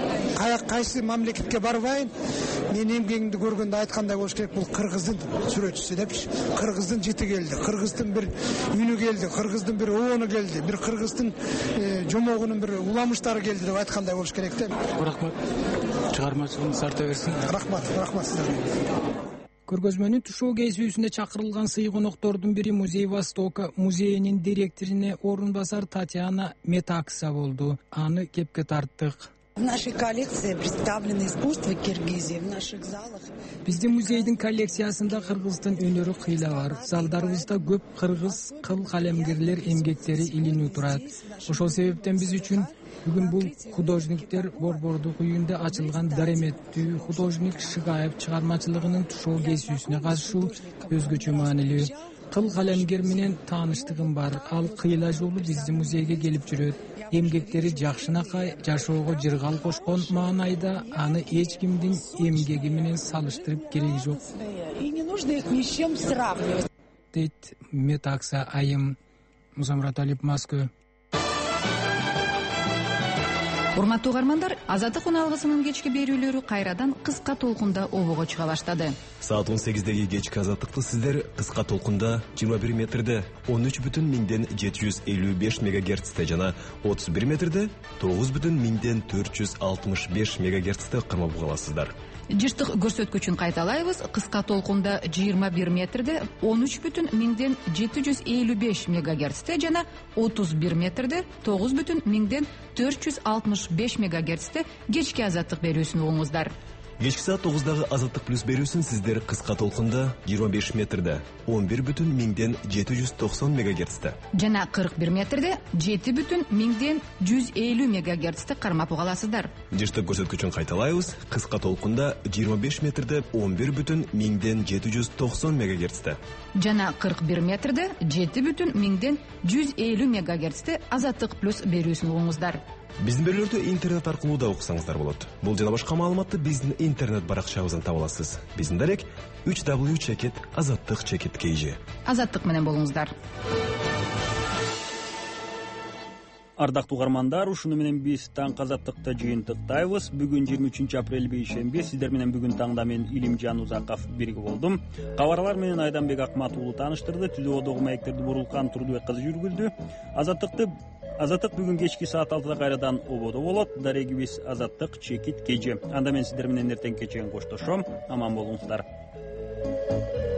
кайсы мамлекетке барбайын, мен эмгегимди көргөндө айткандай болуш керек, бул кыргыздын сүрөтчүсү депчи. Кыргыздын жити келди, кыргыздын бир үнү келди, кыргыздын бир обону келди, бир кыргыздын жомогунун бир уламыштары келди деп айткандай болуш керек да. Рахмат. Чыгармачылыгыңыз арта берсин. Рахмат сиздерге. Көргөзмөнүн тушоо кезүүсүнө чакырылган сый коноктордун бири Музей Востока музейинин директоруне орун басар Татьяна Метакса болду. Аны кепке тарттык. В нашей коллекции представлено искусство Киргизии в наших залах. Биздин музейдин коллекциясында кыргыздын өнөрү кыйла бар. Залдарыбызда көп кыргыз кыл калемгерлер эмгектери илинүү турат. Ошол себептен биз үчүн бүгүн бул художниктер борбордук үйүндө ачылган дареметтүү художник Шыгаев чыгармачылыгынын тушоо кезүүсүнө катышуу өзгөчө маанилүү. Кыл калемгер менен тааныштыгым бар. Ал кыйла жолу биздин музейге келип жүрөт. Эмгектери жакшынакай жашоого жыргал кошкон маанайда аны эч кимдин эмгеги менен салыштырып кереги жок. И не нужно их ни с чем сравнивать. Дейт Метакса айым. Муса Мураталиев, Москва. Урматтуу угармандар, Азаттык уналгысынын кечки берүүлөрү кайрадан кыска толкунда обого чыга баштады. Саат 18-деги кечки Азаттыкты сиздер кыска толкунда 21 метрде 13,755 мегагерцте жана 31 метрде 9,465 мегагерцте камап каласыздар. Жыштык көрсөткүчүн кайталайбыз. Кыска толкунда 21 метрде 13,755 мегагерцте жана 31 метрде 9,465 мегагерцте кечки Азаттык берүүсүн угуңуздар. Кечки саат 9дагы Азаттык плюс берүүсүн сиздер кыска толкунда 25 метрде 11,790 мегагерцте жана 41 метрде 7,150 мегагерцти кармап уга аласыздар. Жыштык көрсөткүчүн кайталайбыз. Кыска толкунда 25 метрде 11,790 мегагерцте жана 41 метрде 7,150 мегагерцте Азаттык плюс берүүсүн угуңуздар. Биздин берүүлөрдү интернет аркылуу да уксаңыздар болот. Бул жана башка маалыматты биздин интернет баракчабыздан таба аласыз. Биздин дарек www.azattik.kg. Азаттык менен болуңуздар. Ардактуу угармандар, ушуну менен биз таң Азаттыкта жыйынтыктайбыз. Бүгүн 23 апрель бейшемби. Сиздер менен бүгүн таңда мен Илимжан Узаков бирге болдум. Кабарлар менен Айданбек Акмат уулу тааныштырды. Түзүүдөгү маектерди Бурулкан Турдубек кызы жүргүздү. Азаттык бүгүн кечки саат 6да кайрадан ободо болот. Дарегибиз Азаттык чекит кеже. Анда мен сиздер менен эртең кечен коштошом. Аман болуңуздар.